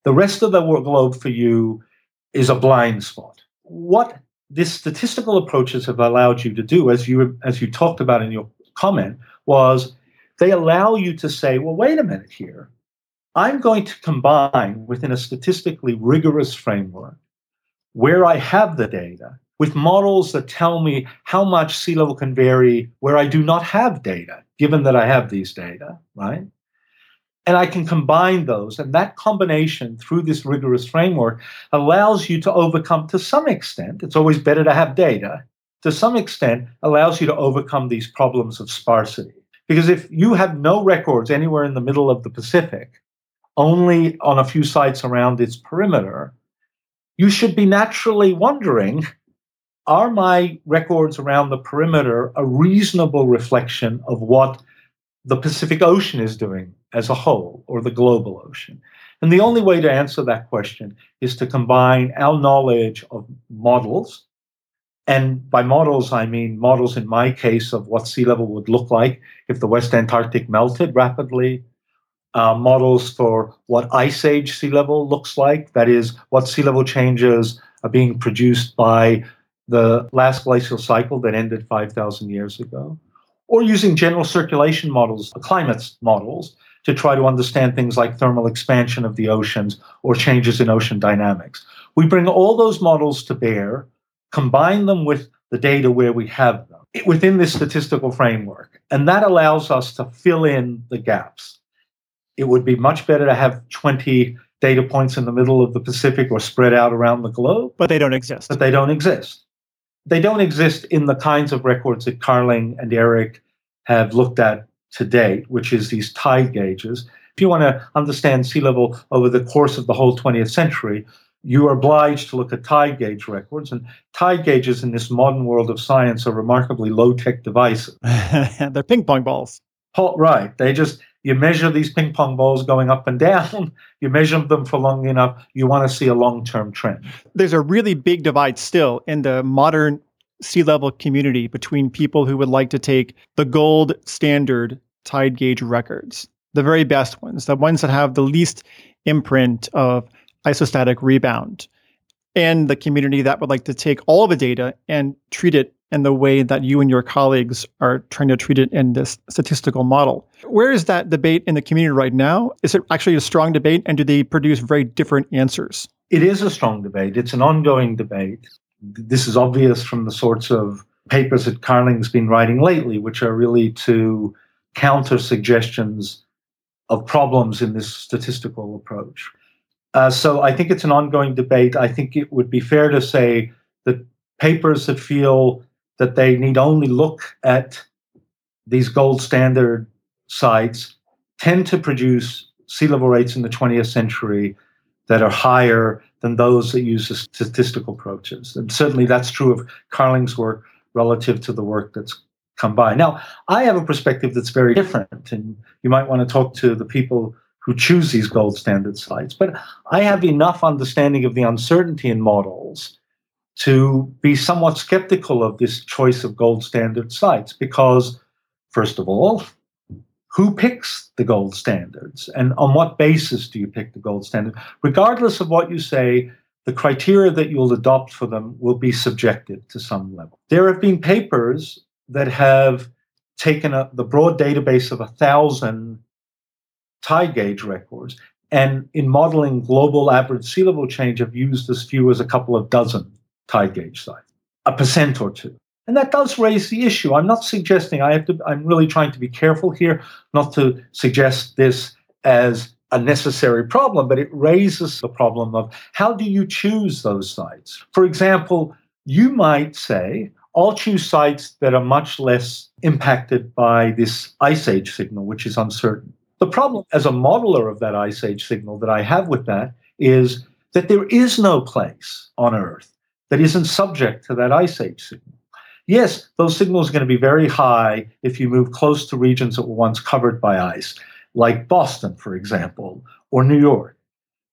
The rest of the globe for you is a blind spot. What these statistical approaches have allowed you to do, as you talked about in your comment, was they allow you to say, well, wait a minute here. I'm going to combine within a statistically rigorous framework where I have the data with models that tell me how much sea level can vary where I do not have data, given that I have these data, right? And I can combine those. And that combination through this rigorous framework allows you to overcome, to some extent, it's always better to have data, to some extent allows you to overcome these problems of sparsity. Because if you have no records anywhere in the middle of the Pacific, only on a few sites around its perimeter, you should be naturally wondering, are my records around the perimeter a reasonable reflection of what the Pacific Ocean is doing as a whole, or the global ocean? And the only way to answer that question is to combine our knowledge of models. And by models, I mean models in my case of what sea level would look like if the West Antarctic melted rapidly, models for what ice age sea level looks like, that is, what sea level changes are being produced by the last glacial cycle that ended 5,000 years ago, or using general circulation models, climate models, to try to understand things like thermal expansion of the oceans or changes in ocean dynamics. We bring all those models to bear, combine them with the data where we have them within this statistical framework, and that allows us to fill in the gaps. It would be much better to have 20 data points in the middle of the Pacific or spread out around the globe. But they don't exist. But they don't exist. They don't exist in the kinds of records that Carling and Eric have looked at to date, which is these tide gauges. If you want to understand sea level over the course of the whole 20th century, you are obliged to look at tide gauge records. And tide gauges in this modern world of science are remarkably low-tech devices. They're ping pong balls. Right. You measure these ping pong balls going up and down, you measure them for long enough, you want to see a long-term trend. There's a really big divide still in the modern sea level community between people who would like to take the gold standard tide gauge records, the very best ones, the ones that have the least imprint of isostatic rebound, and the community that would like to take all of the data and treat it in the way that you and your colleagues are trying to treat it in this statistical model. Where is that debate in the community right now? Is it actually a strong debate, and do they produce very different answers? It is a strong debate. It's an ongoing debate. This is obvious from the sorts of papers that Carling's been writing lately, which are really to counter suggestions of problems in this statistical approach. So I think it's an ongoing debate. I think it would be fair to say that papers that feel that they need only look at these gold standard sites tend to produce sea level rates in the 20th century that are higher than those that use the statistical approaches. And certainly that's true of Carling's work relative to the work that's come by. Now, I have a perspective that's very different, and you might want to talk to the people who choose these gold standard sites. But I have enough understanding of the uncertainty in models to be somewhat skeptical of this choice of gold standard sites because, first of all, who picks the gold standards and on what basis do you pick the gold standard? Regardless of what you say, the criteria that you'll adopt for them will be subjective to some level. There have been papers that have taken the broad database of 1,000 tide gauge records and in modeling global average sea level change have used as few as a couple of dozen tide gauge sites, 1% or 2%. And that does raise the issue. I'm not suggesting, I'm really trying to be careful here, not to suggest this as a necessary problem, but it raises the problem of how do you choose those sites? For example, you might say, I'll choose sites that are much less impacted by this ice age signal, which is uncertain. The problem as a modeler of that ice age signal that I have with that is that there is no place on Earth that isn't subject to that ice age signal. Yes, those signals are going to be very high if you move close to regions that were once covered by ice, like Boston, for example, or New York.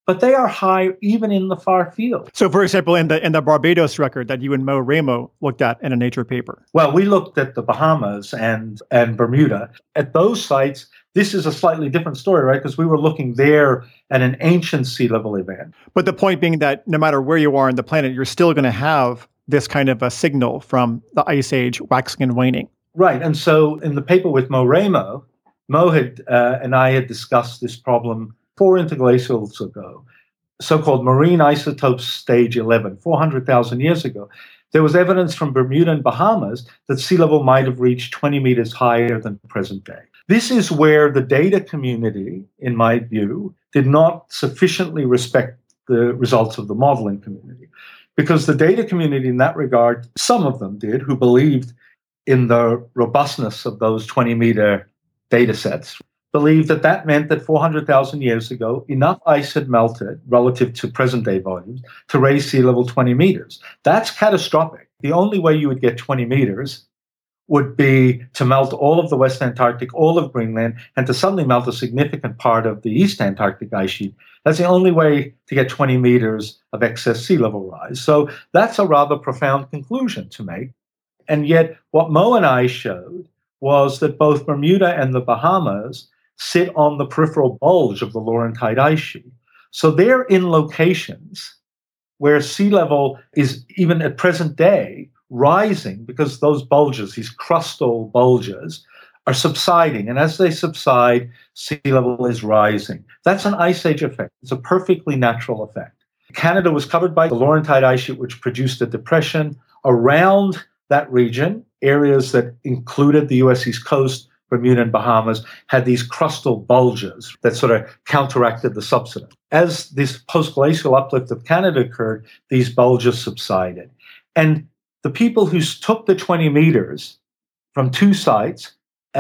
but they are high even in the far field. So, for example, in the Barbados record that you and Mo Ramo looked at in a Nature paper. Well, we looked at the Bahamas and Bermuda. At those sites, this is a slightly different story, right? Because we were looking there at an ancient sea level event. But the point being that no matter where you are on the planet, you're still going to have this kind of a signal from the ice age waxing and waning. Right. And so in the paper with Mo Ramo, Mo and I had discussed this problem 4 interglacials ago, so-called marine isotopes stage 11, 400,000 years ago. There was evidence from Bermuda and Bahamas that sea level might have reached 20 meters higher than present day. This is where the data community, in my view, did not sufficiently respect the results of the modeling community. Because the data community in that regard, some of them did, who believed in the robustness of those 20-meter data sets, believed that that meant that 400,000 years ago, enough ice had melted relative to present-day volumes to raise sea level 20 meters. That's catastrophic. The only way you would get 20 meters would be to melt all of the West Antarctic, all of Greenland, and to suddenly melt a significant part of the East Antarctic ice sheet. That's the only way to get 20 meters of excess sea level rise. So that's a rather profound conclusion to make. And yet what Mo and I showed was that both Bermuda and the Bahamas sit on the peripheral bulge of the Laurentide ice sheet. So they're in locations where sea level is, even at present day, rising because those bulges, these crustal bulges, are subsiding. And as they subside, sea level is rising. That's an ice age effect. It's a perfectly natural effect. Canada was covered by the Laurentide ice sheet, which produced a depression around that region. Areas that included the U.S. East Coast, Bermuda and Bahamas, had these crustal bulges that sort of counteracted the subsidence. As this post-glacial uplift of Canada occurred, these bulges subsided. And the people who took the 20 meters from 2 sites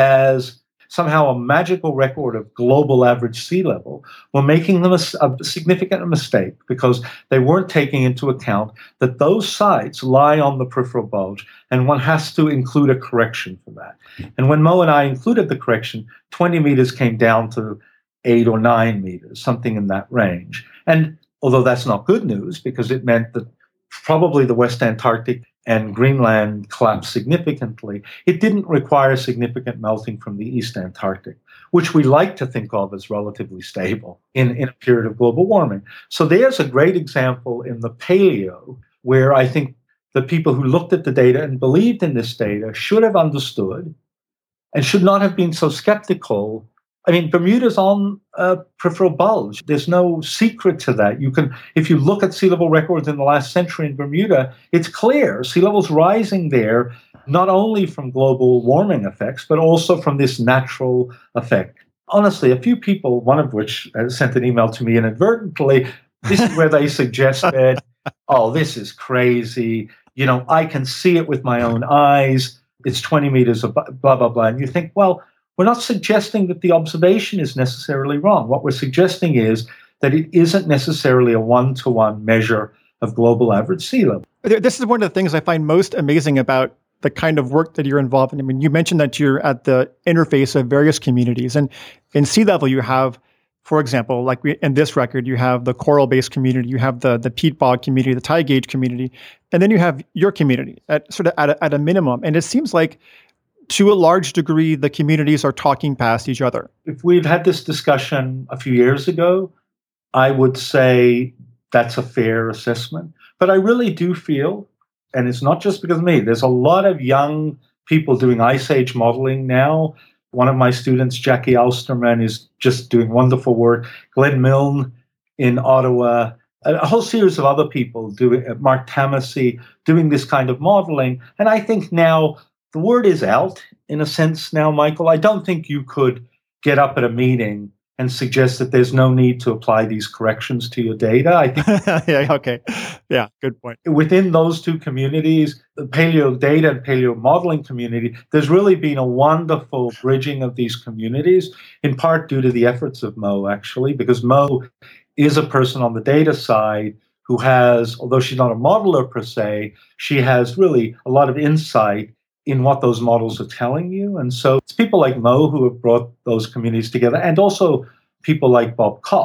as somehow a magical record of global average sea level were making them a significant mistake, because they weren't taking into account that those sites lie on the peripheral bulge, and one has to include a correction for that. And when Mo and I included the correction, 20 meters came down to 8 or 9 meters, something in that range. And although that's not good news, because it meant that probably the West Antarctic and Greenland collapsed significantly, it didn't require significant melting from the East Antarctic, which we like to think of as relatively stable in a period of global warming. So there's a great example in the paleo where I think the people who looked at the data and believed in this data should have understood and should not have been so skeptical. I mean, Bermuda's on a peripheral bulge. There's no secret to that. You can, if you look at sea level records in the last century in Bermuda, it's clear sea level's rising there, not only from global warming effects, but also from this natural effect. Honestly, a few people, one of which sent an email to me inadvertently, this is where they suggested, oh, this is crazy. You know, I can see it with my own eyes. It's 20 meters of blah, blah, blah. And you think, well, we're not suggesting that the observation is necessarily wrong. What we're suggesting is that it isn't necessarily a one-to-one measure of global average sea level. This is one of the things I find most amazing about the kind of work that you're involved in. I mean, you mentioned that you're at the interface of various communities. And in sea level, you have, for example, like in this record, you have the coral-based community, you have the peat bog community, the tide gauge community, and then you have your community at a minimum. And it seems like, to a large degree, the communities are talking past each other. If we'd had this discussion a few years ago, I would say that's a fair assessment. But I really do feel, and it's not just because of me, there's a lot of young people doing ice age modeling now. One of my students, Jackie Alsterman, is just doing wonderful work. Glenn Milne in Ottawa, a whole series of other people doing, Mark Tamassi, doing this kind of modeling. And I think now the word is out, in a sense now, Michael. I don't think you could get up at a meeting and suggest that there's no need to apply these corrections to your data. I think yeah, okay. Yeah, good point. Within those two communities, the paleo data and paleo modeling community, there's really been a wonderful bridging of these communities, in part due to the efforts of Mo, actually, because Mo is a person on the data side who has, although she's not a modeler per se, she has really a lot of insight in what those models are telling you. And so it's people like Mo who have brought those communities together, and also people like Bob Kopp,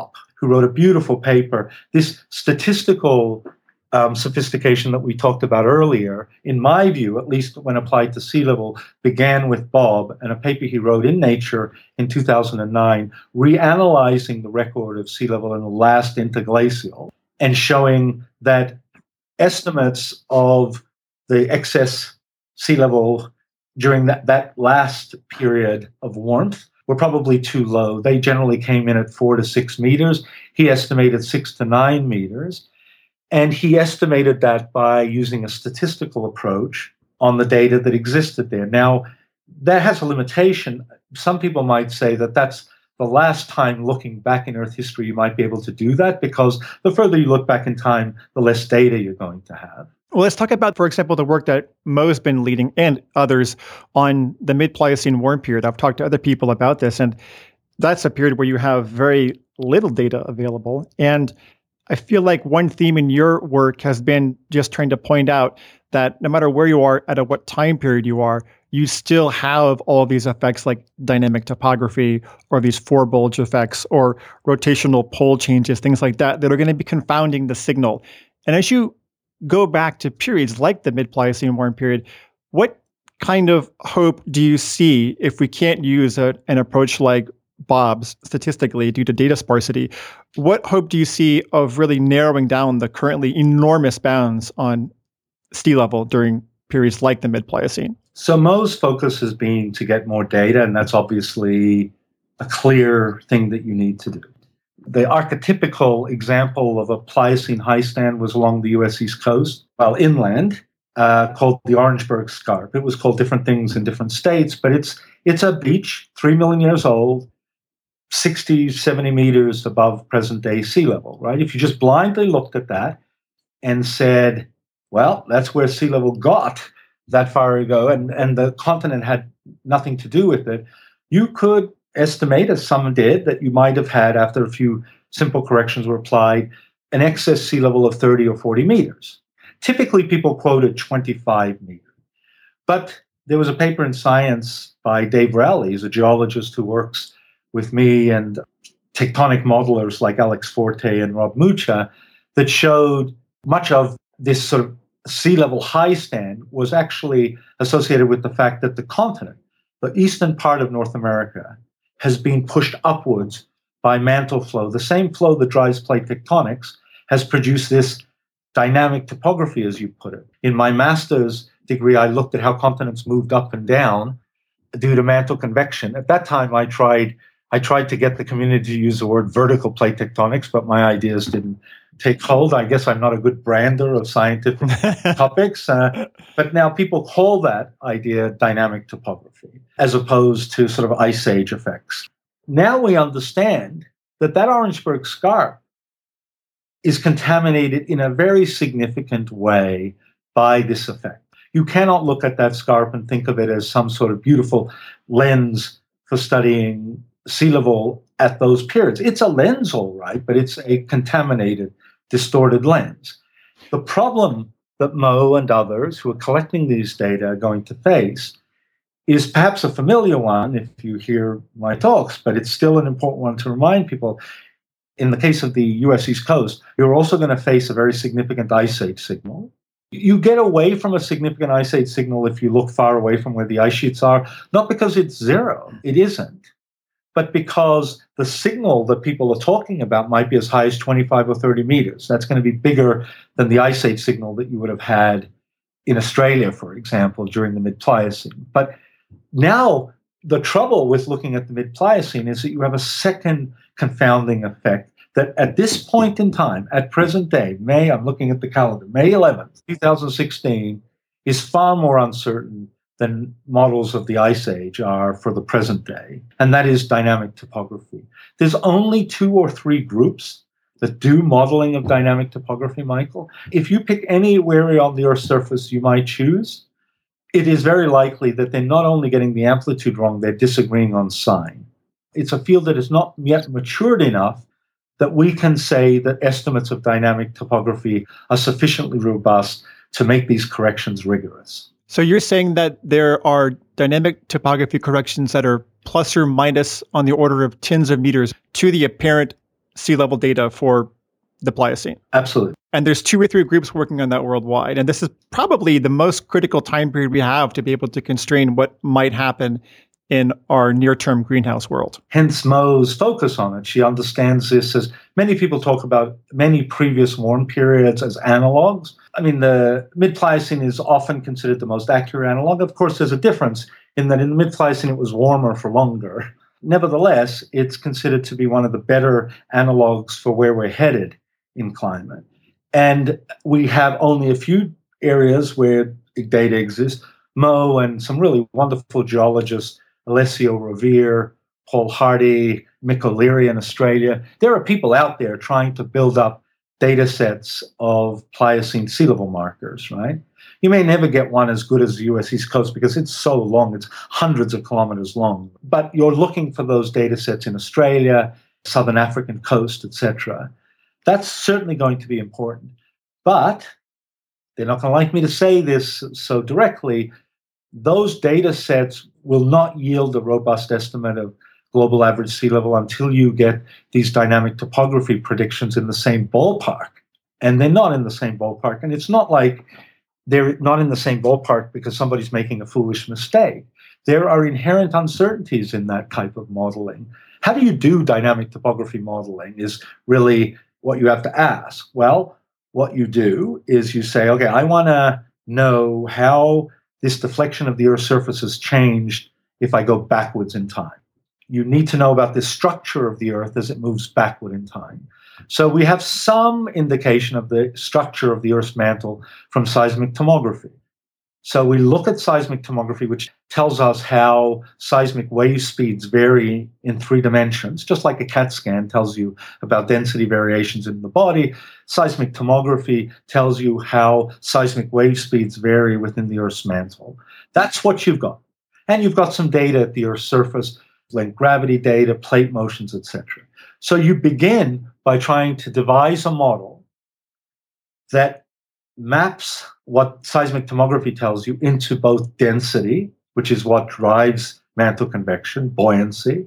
who wrote a beautiful paper. This statistical sophistication that we talked about earlier, in my view, at least when applied to sea level, began with Bob and a paper he wrote in Nature in 2009, reanalyzing the record of sea level in the last interglacial and showing that estimates of the excess sea level during that last period of warmth were probably too low. They generally came in at 4 to 6 meters. He estimated 6 to 9 meters. And he estimated that by using a statistical approach on the data that existed there. Now, that has a limitation. Some people might say that that's the last time looking back in Earth history you might be able to do that, because the further you look back in time, the less data you're going to have. Well, let's talk about, for example, the work that Mo's been leading and others on the mid-Pliocene warm period. I've talked to other people about this, and that's a period where you have very little data available. And I feel like one theme in your work has been just trying to point out that no matter where you are, at what time period you are, you still have all of these effects like dynamic topography or these forebulge effects or rotational pole changes, things like that are going to be confounding the signal. And as you go back to periods like the mid-Pliocene warm period, what kind of hope do you see if we can't use an approach like Bob's statistically due to data sparsity? What hope do you see of really narrowing down the currently enormous bounds on sea level during periods like the mid-Pliocene? So Mo's focus has been to get more data, and that's obviously a clear thing that you need to do. The archetypical example of a Pliocene high stand was along the U.S. East Coast, inland, called the Orangeburg Scarp. It was called different things in different states, but it's a beach, 3 million years old, 60, 70 meters above present-day sea level, right? If you just blindly looked at that and said, well, that's where sea level got that far ago, and the continent had nothing to do with it, you could estimate, as some did, that you might have had, after a few simple corrections were applied, an excess sea level of 30 or 40 meters. Typically, people quoted 25 meters. But there was a paper in Science by Dave Rowley, he's a geologist who works with me and tectonic modelers like Alex Forte and Rob Mucha, that showed much of this sort of sea level high stand was actually associated with the fact that the continent, the eastern part of North America, has been pushed upwards by mantle flow. The same flow that drives plate tectonics has produced this dynamic topography, as you put it. In my master's degree, I looked at how continents moved up and down due to mantle convection. At that time, I tried to get the community to use the word vertical plate tectonics, but my ideas didn't take hold. I guess I'm not a good brander of scientific topics, but now people call that idea dynamic topography, as opposed to sort of ice age effects. Now we understand that Orangeburg Scarp is contaminated in a very significant way by this effect. You cannot look at that scarp and think of it as some sort of beautiful lens for studying sea level at those periods. It's a lens, all right, but it's a contaminated, distorted lens. The problem that Mo and others who are collecting these data are going to face is perhaps a familiar one if you hear my talks, but it's still an important one to remind people. In the case of the U.S. East Coast, you're also going to face a very significant ice age signal. You get away from a significant ice age signal if you look far away from where the ice sheets are, not because it's zero, it isn't, but because the signal that people are talking about might be as high as 25 or 30 meters. That's going to be bigger than the ice age signal that you would have had in Australia, for example, during the mid-Pliocene. But now the trouble with looking at the mid-Pliocene is that you have a second confounding effect that at this point in time, at present day, I'm looking at the calendar, May 11th, 2016, is far more uncertain than models of the Ice Age are for the present day, and that is dynamic topography. There's only 2 or 3 groups that do modeling of dynamic topography, Michael. If you pick any area on the Earth's surface you might choose, it is very likely that they're not only getting the amplitude wrong, they're disagreeing on sign. It's a field that is not yet matured enough that we can say that estimates of dynamic topography are sufficiently robust to make these corrections rigorous. So you're saying that there are dynamic topography corrections that are plus or minus on the order of tens of meters to the apparent sea level data for the Pliocene. Absolutely. And there's 2 or 3 groups working on that worldwide. And this is probably the most critical time period we have to be able to constrain what might happen in our near-term greenhouse world. Hence Mo's focus on it. She understands this as many people talk about many previous warm periods as analogs. I mean, the mid-Pliocene is often considered the most accurate analog. Of course, there's a difference in that in the mid-Pliocene it was warmer for longer. Nevertheless, it's considered to be one of the better analogs for where we're headed in climate. And we have only a few areas where data exists. Mo and some really wonderful geologists, Alessio Rovere, Paul Hardy, Mick O'Leary in Australia. There are people out there trying to build up data sets of Pliocene sea level markers, right? You may never get one as good as the US East Coast because it's so long, it's hundreds of kilometers long. But you're looking for those data sets in Australia, Southern African coast, etc. That's certainly going to be important. But they're not going to like me to say this so directly. Those data sets will not yield a robust estimate of global average sea level until you get these dynamic topography predictions in the same ballpark. And they're not in the same ballpark. And it's not like they're not in the same ballpark because somebody's making a foolish mistake. There are inherent uncertainties in that type of modeling. How do you do dynamic topography modeling is really what you have to ask. Well, what you do is you say, okay, I want to know how this deflection of the Earth's surface has changed if I go backwards in time. You need to know about the structure of the Earth as it moves backward in time. So we have some indication of the structure of the Earth's mantle from seismic tomography. So we look at seismic tomography, which tells us how seismic wave speeds vary in 3 dimensions, just like a CAT scan tells you about density variations in the body. Seismic tomography tells you how seismic wave speeds vary within the Earth's mantle. That's what you've got. And you've got some data at the Earth's surface, like gravity data, plate motions, etc. So you begin by trying to devise a model that maps what seismic tomography tells you into both density, which is what drives mantle convection, buoyancy.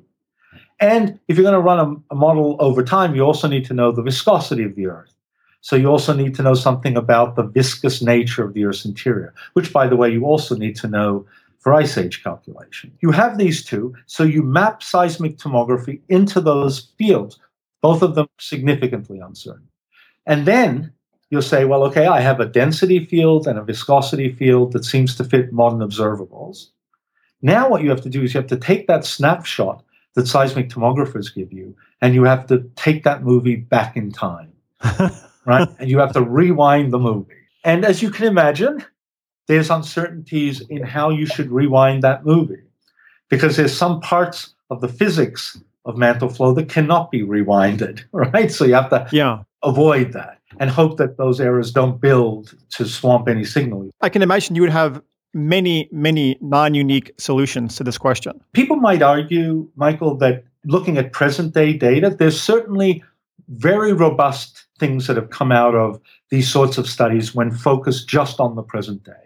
And if you're going to run a model over time, you also need to know the viscosity of the Earth. So you also need to know something about the viscous nature of the Earth's interior, which, by the way, you also need to know for ice age calculation. You have these two, so you map seismic tomography into those fields, both of them significantly uncertain. And then you'll say, well, okay, I have a density field and a viscosity field that seems to fit modern observables. Now what you have to do is you have to take that snapshot that seismic tomographers give you, and you have to take that movie back in time, right? And you have to rewind the movie. And as you can imagine, there's uncertainties in how you should rewind that movie, because there's some parts of the physics of mantle flow that cannot be rewinded, right? So you have to avoid that and hope that those errors don't build to swamp any signal. I can imagine you would have many, many non-unique solutions to this question. People might argue, Michael, that looking at present-day data, there's certainly very robust things that have come out of these sorts of studies when focused just on the present day.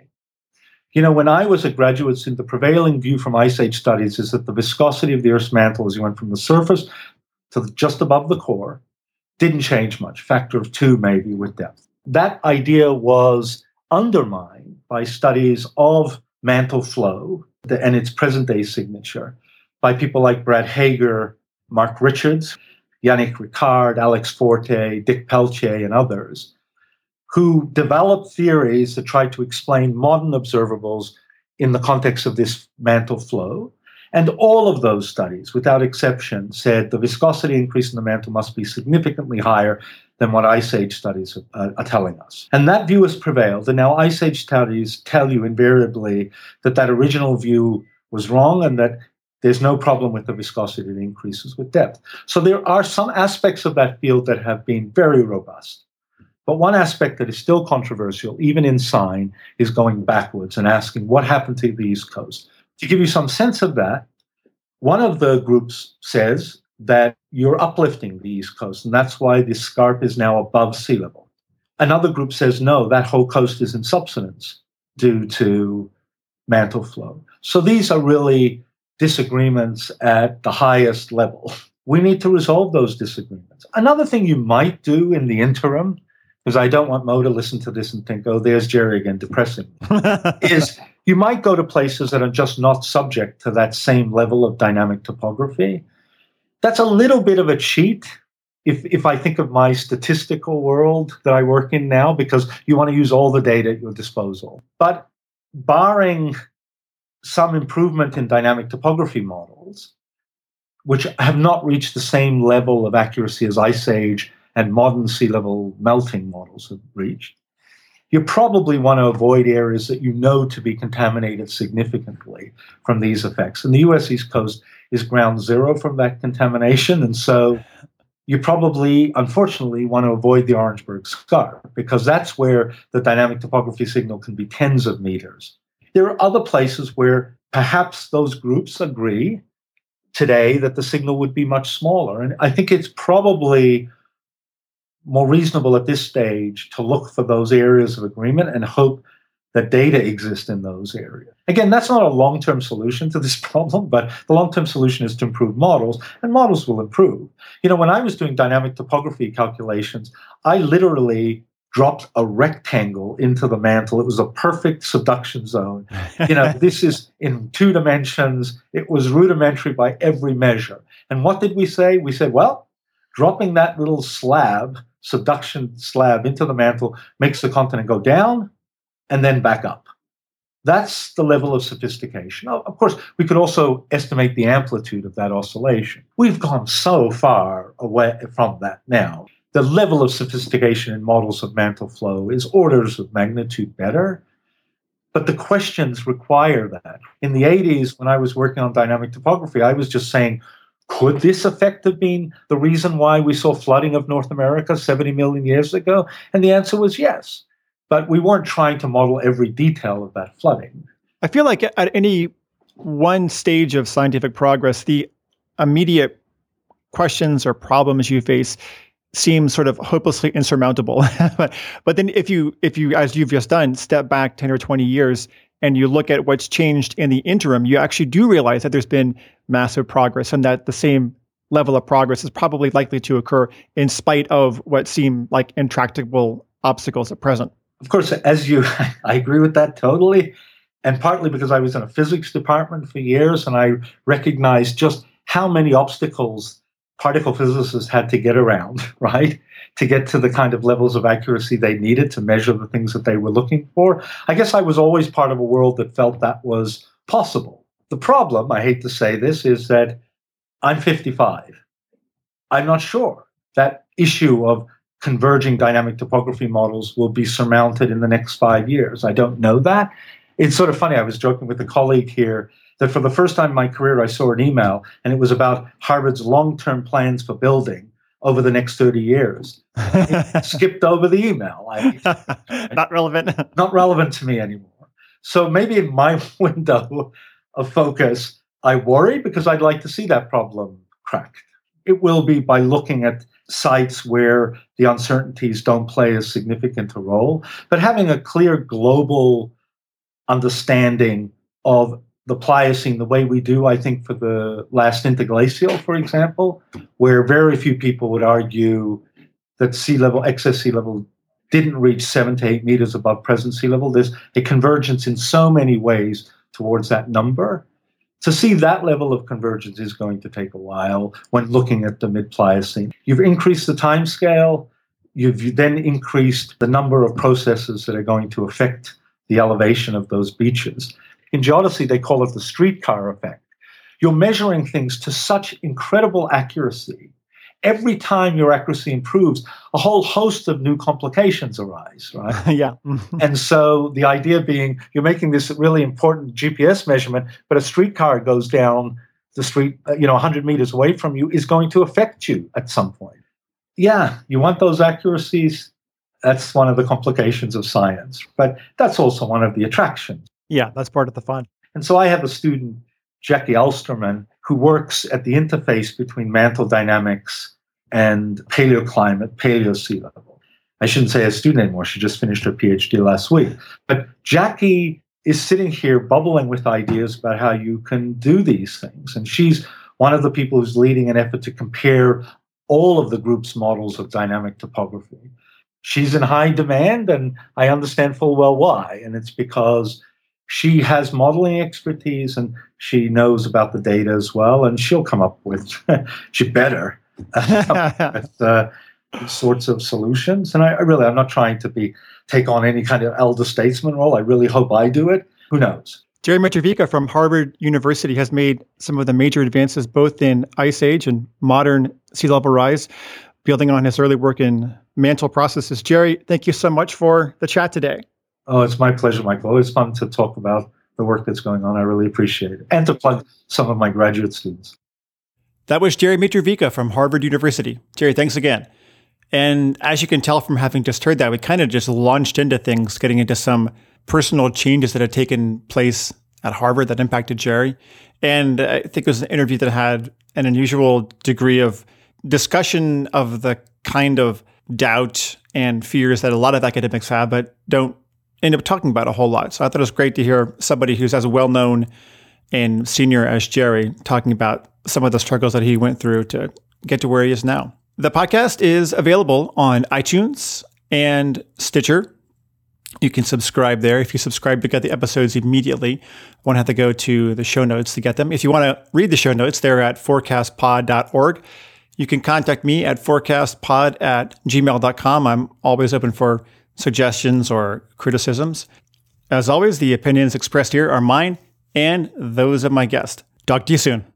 You know, when I was a graduate student, the prevailing view from Ice Age studies is that the viscosity of the Earth's mantle as you went from the surface to just above the core didn't change much, factor of 2 maybe with depth. That idea was undermined by studies of mantle flow and its present-day signature by people like Brad Hager, Mark Richards, Yannick Ricard, Alex Forte, Dick Peltier, and others, who developed theories that tried to explain modern observables in the context of this mantle flow. And all of those studies, without exception, said the viscosity increase in the mantle must be significantly higher than what Ice Age studies are telling us. And that view has prevailed. And now Ice Age studies tell you invariably that that original view was wrong and that there's no problem with the viscosity that increases with depth. So there are some aspects of that field that have been very robust. But one aspect that is still controversial, even in SIGN, is going backwards and asking what happened to the East Coast. To give you some sense of that, one of the groups says that you're uplifting the East Coast, and that's why the scarp is now above sea level. Another group says, no, that whole coast is in subsidence due to mantle flow. So these are really disagreements at the highest level. we need to resolve those disagreements. Another thing you might do in the interim, because I don't want Mo to listen to this and think, oh, there's Jerry again, depressing, is you might go to places that are just not subject to that same level of dynamic topography. That's a little bit of a cheat if I think of my statistical world that I work in now, because you want to use all the data at your disposal. But barring some improvement in dynamic topography models, which have not reached the same level of accuracy as Ice Age and modern sea level melting models have reached, you probably want to avoid areas that you know to be contaminated significantly from these effects. And the US East Coast is ground zero from that contamination. And so you probably, unfortunately, want to avoid the Orangeburg Scarp, because that's where the dynamic topography signal can be tens of meters. There are other places where perhaps those groups agree today that the signal would be much smaller. And I think it's probably more reasonable at this stage to look for those areas of agreement and hope that data exist in those areas. Again, that's not a long-term solution to this problem, but the long-term solution is to improve models, and models will improve. When I was doing dynamic topography calculations, I literally dropped a rectangle into the mantle. It was a perfect subduction zone. This is in 2 dimensions. It was rudimentary by every measure. And what did we say? We said, well, dropping that little subduction slab into the mantle makes the continent go down and then back up. That's the level of sophistication. Of course, we could also estimate the amplitude of that oscillation. We've gone so far away from that now. The level of sophistication in models of mantle flow is orders of magnitude better, but the questions require that. In the 80s, when I was working on dynamic topography, I was just saying, could this effect have been the reason why we saw flooding of North America 70 million years ago? And the answer was yes. But we weren't trying to model every detail of that flooding. I feel like at any one stage of scientific progress, the immediate questions or problems you face seem sort of hopelessly insurmountable. but then if you, as you've just done, step back 10 or 20 years and you look at what's changed in the interim, you actually do realize that there's been massive progress and that the same level of progress is probably likely to occur in spite of what seem like intractable obstacles at present. Of course, I agree with that totally. And partly because I was in a physics department for years and I recognized just how many obstacles particle physicists had to get around, right, to get to the kind of levels of accuracy they needed to measure the things that they were looking for. I guess I was always part of a world that felt that was possible. The problem, I hate to say this, is that I'm 55. I'm not sure that issue of converging dynamic topography models will be surmounted in the next 5 years. I don't know that. It's sort of funny. I was joking with a colleague here that for the first time in my career, I saw an email, and it was about Harvard's long-term plans for building over the next 30 years. It skipped over the email. Not relevant. Not relevant to me anymore. So maybe in my window of focus, I worry because I'd like to see that problem cracked. It will be by looking at sites where the uncertainties don't play as significant a role, but having a clear global understanding of the Pliocene the way we do, I think, for the last interglacial, for example, where very few people would argue that excess sea level didn't reach 7 to 8 meters above present sea level. There's a convergence in so many ways towards that number. To see that level of convergence is going to take a while when looking at the mid-Pliocene. You've increased the time scale. You've then increased the number of processes that are going to affect the elevation of those beaches. In geodesy, they call it the streetcar effect. You're measuring things to such incredible accuracy. Every time your accuracy improves, a whole host of new complications arise, right? Yeah. And so the idea being you're making this really important GPS measurement, but a streetcar goes down the street, 100 meters away from you is going to affect you at some point. Yeah, you want those accuracies. That's one of the complications of science, but that's also one of the attractions. Yeah, that's part of the fun. And so I have a student, Jackie Elsterman, who works at the interface between mantle dynamics and paleoclimate, paleo-sea level. I shouldn't say a student anymore. She just finished her PhD last week. But Jackie is sitting here bubbling with ideas about how you can do these things. And she's one of the people who's leading an effort to compare all of the group's models of dynamic topography. She's in high demand, and I understand full well why. And it's because she has modeling expertise and she knows about the data as well, and she'll come up with, she better come up with sorts of solutions. And I'm not trying to take on any kind of elder statesman role. I really hope I do it. Who knows? Jerry Mitrovica from Harvard University has made some of the major advances both in ice age and modern sea level rise, building on his early work in mantle processes. Jerry, thank you so much for the chat today. Oh, it's my pleasure, Michael. Always fun to talk about the work that's going on. I really appreciate it. And to plug some of my graduate students. That was Jerry Mitrovica from Harvard University. Jerry, thanks again. And as you can tell from having just heard that, we kind of just launched into things, getting into some personal changes that had taken place at Harvard that impacted Jerry. And I think it was an interview that had an unusual degree of discussion of the kind of doubt and fears that a lot of academics have, but don't end up talking about a whole lot. So I thought it was great to hear somebody who's as well-known and senior as Jerry talking about some of the struggles that he went through to get to where he is now. The podcast is available on iTunes and Stitcher. You can subscribe there. If you subscribe to get the episodes immediately, you won't have to go to the show notes to get them. If you want to read the show notes, they're at forecastpod.org. You can contact me at forecastpod@gmail.com. I'm always open for suggestions or criticisms. As always, the opinions expressed here are mine and those of my guest. Talk to you soon.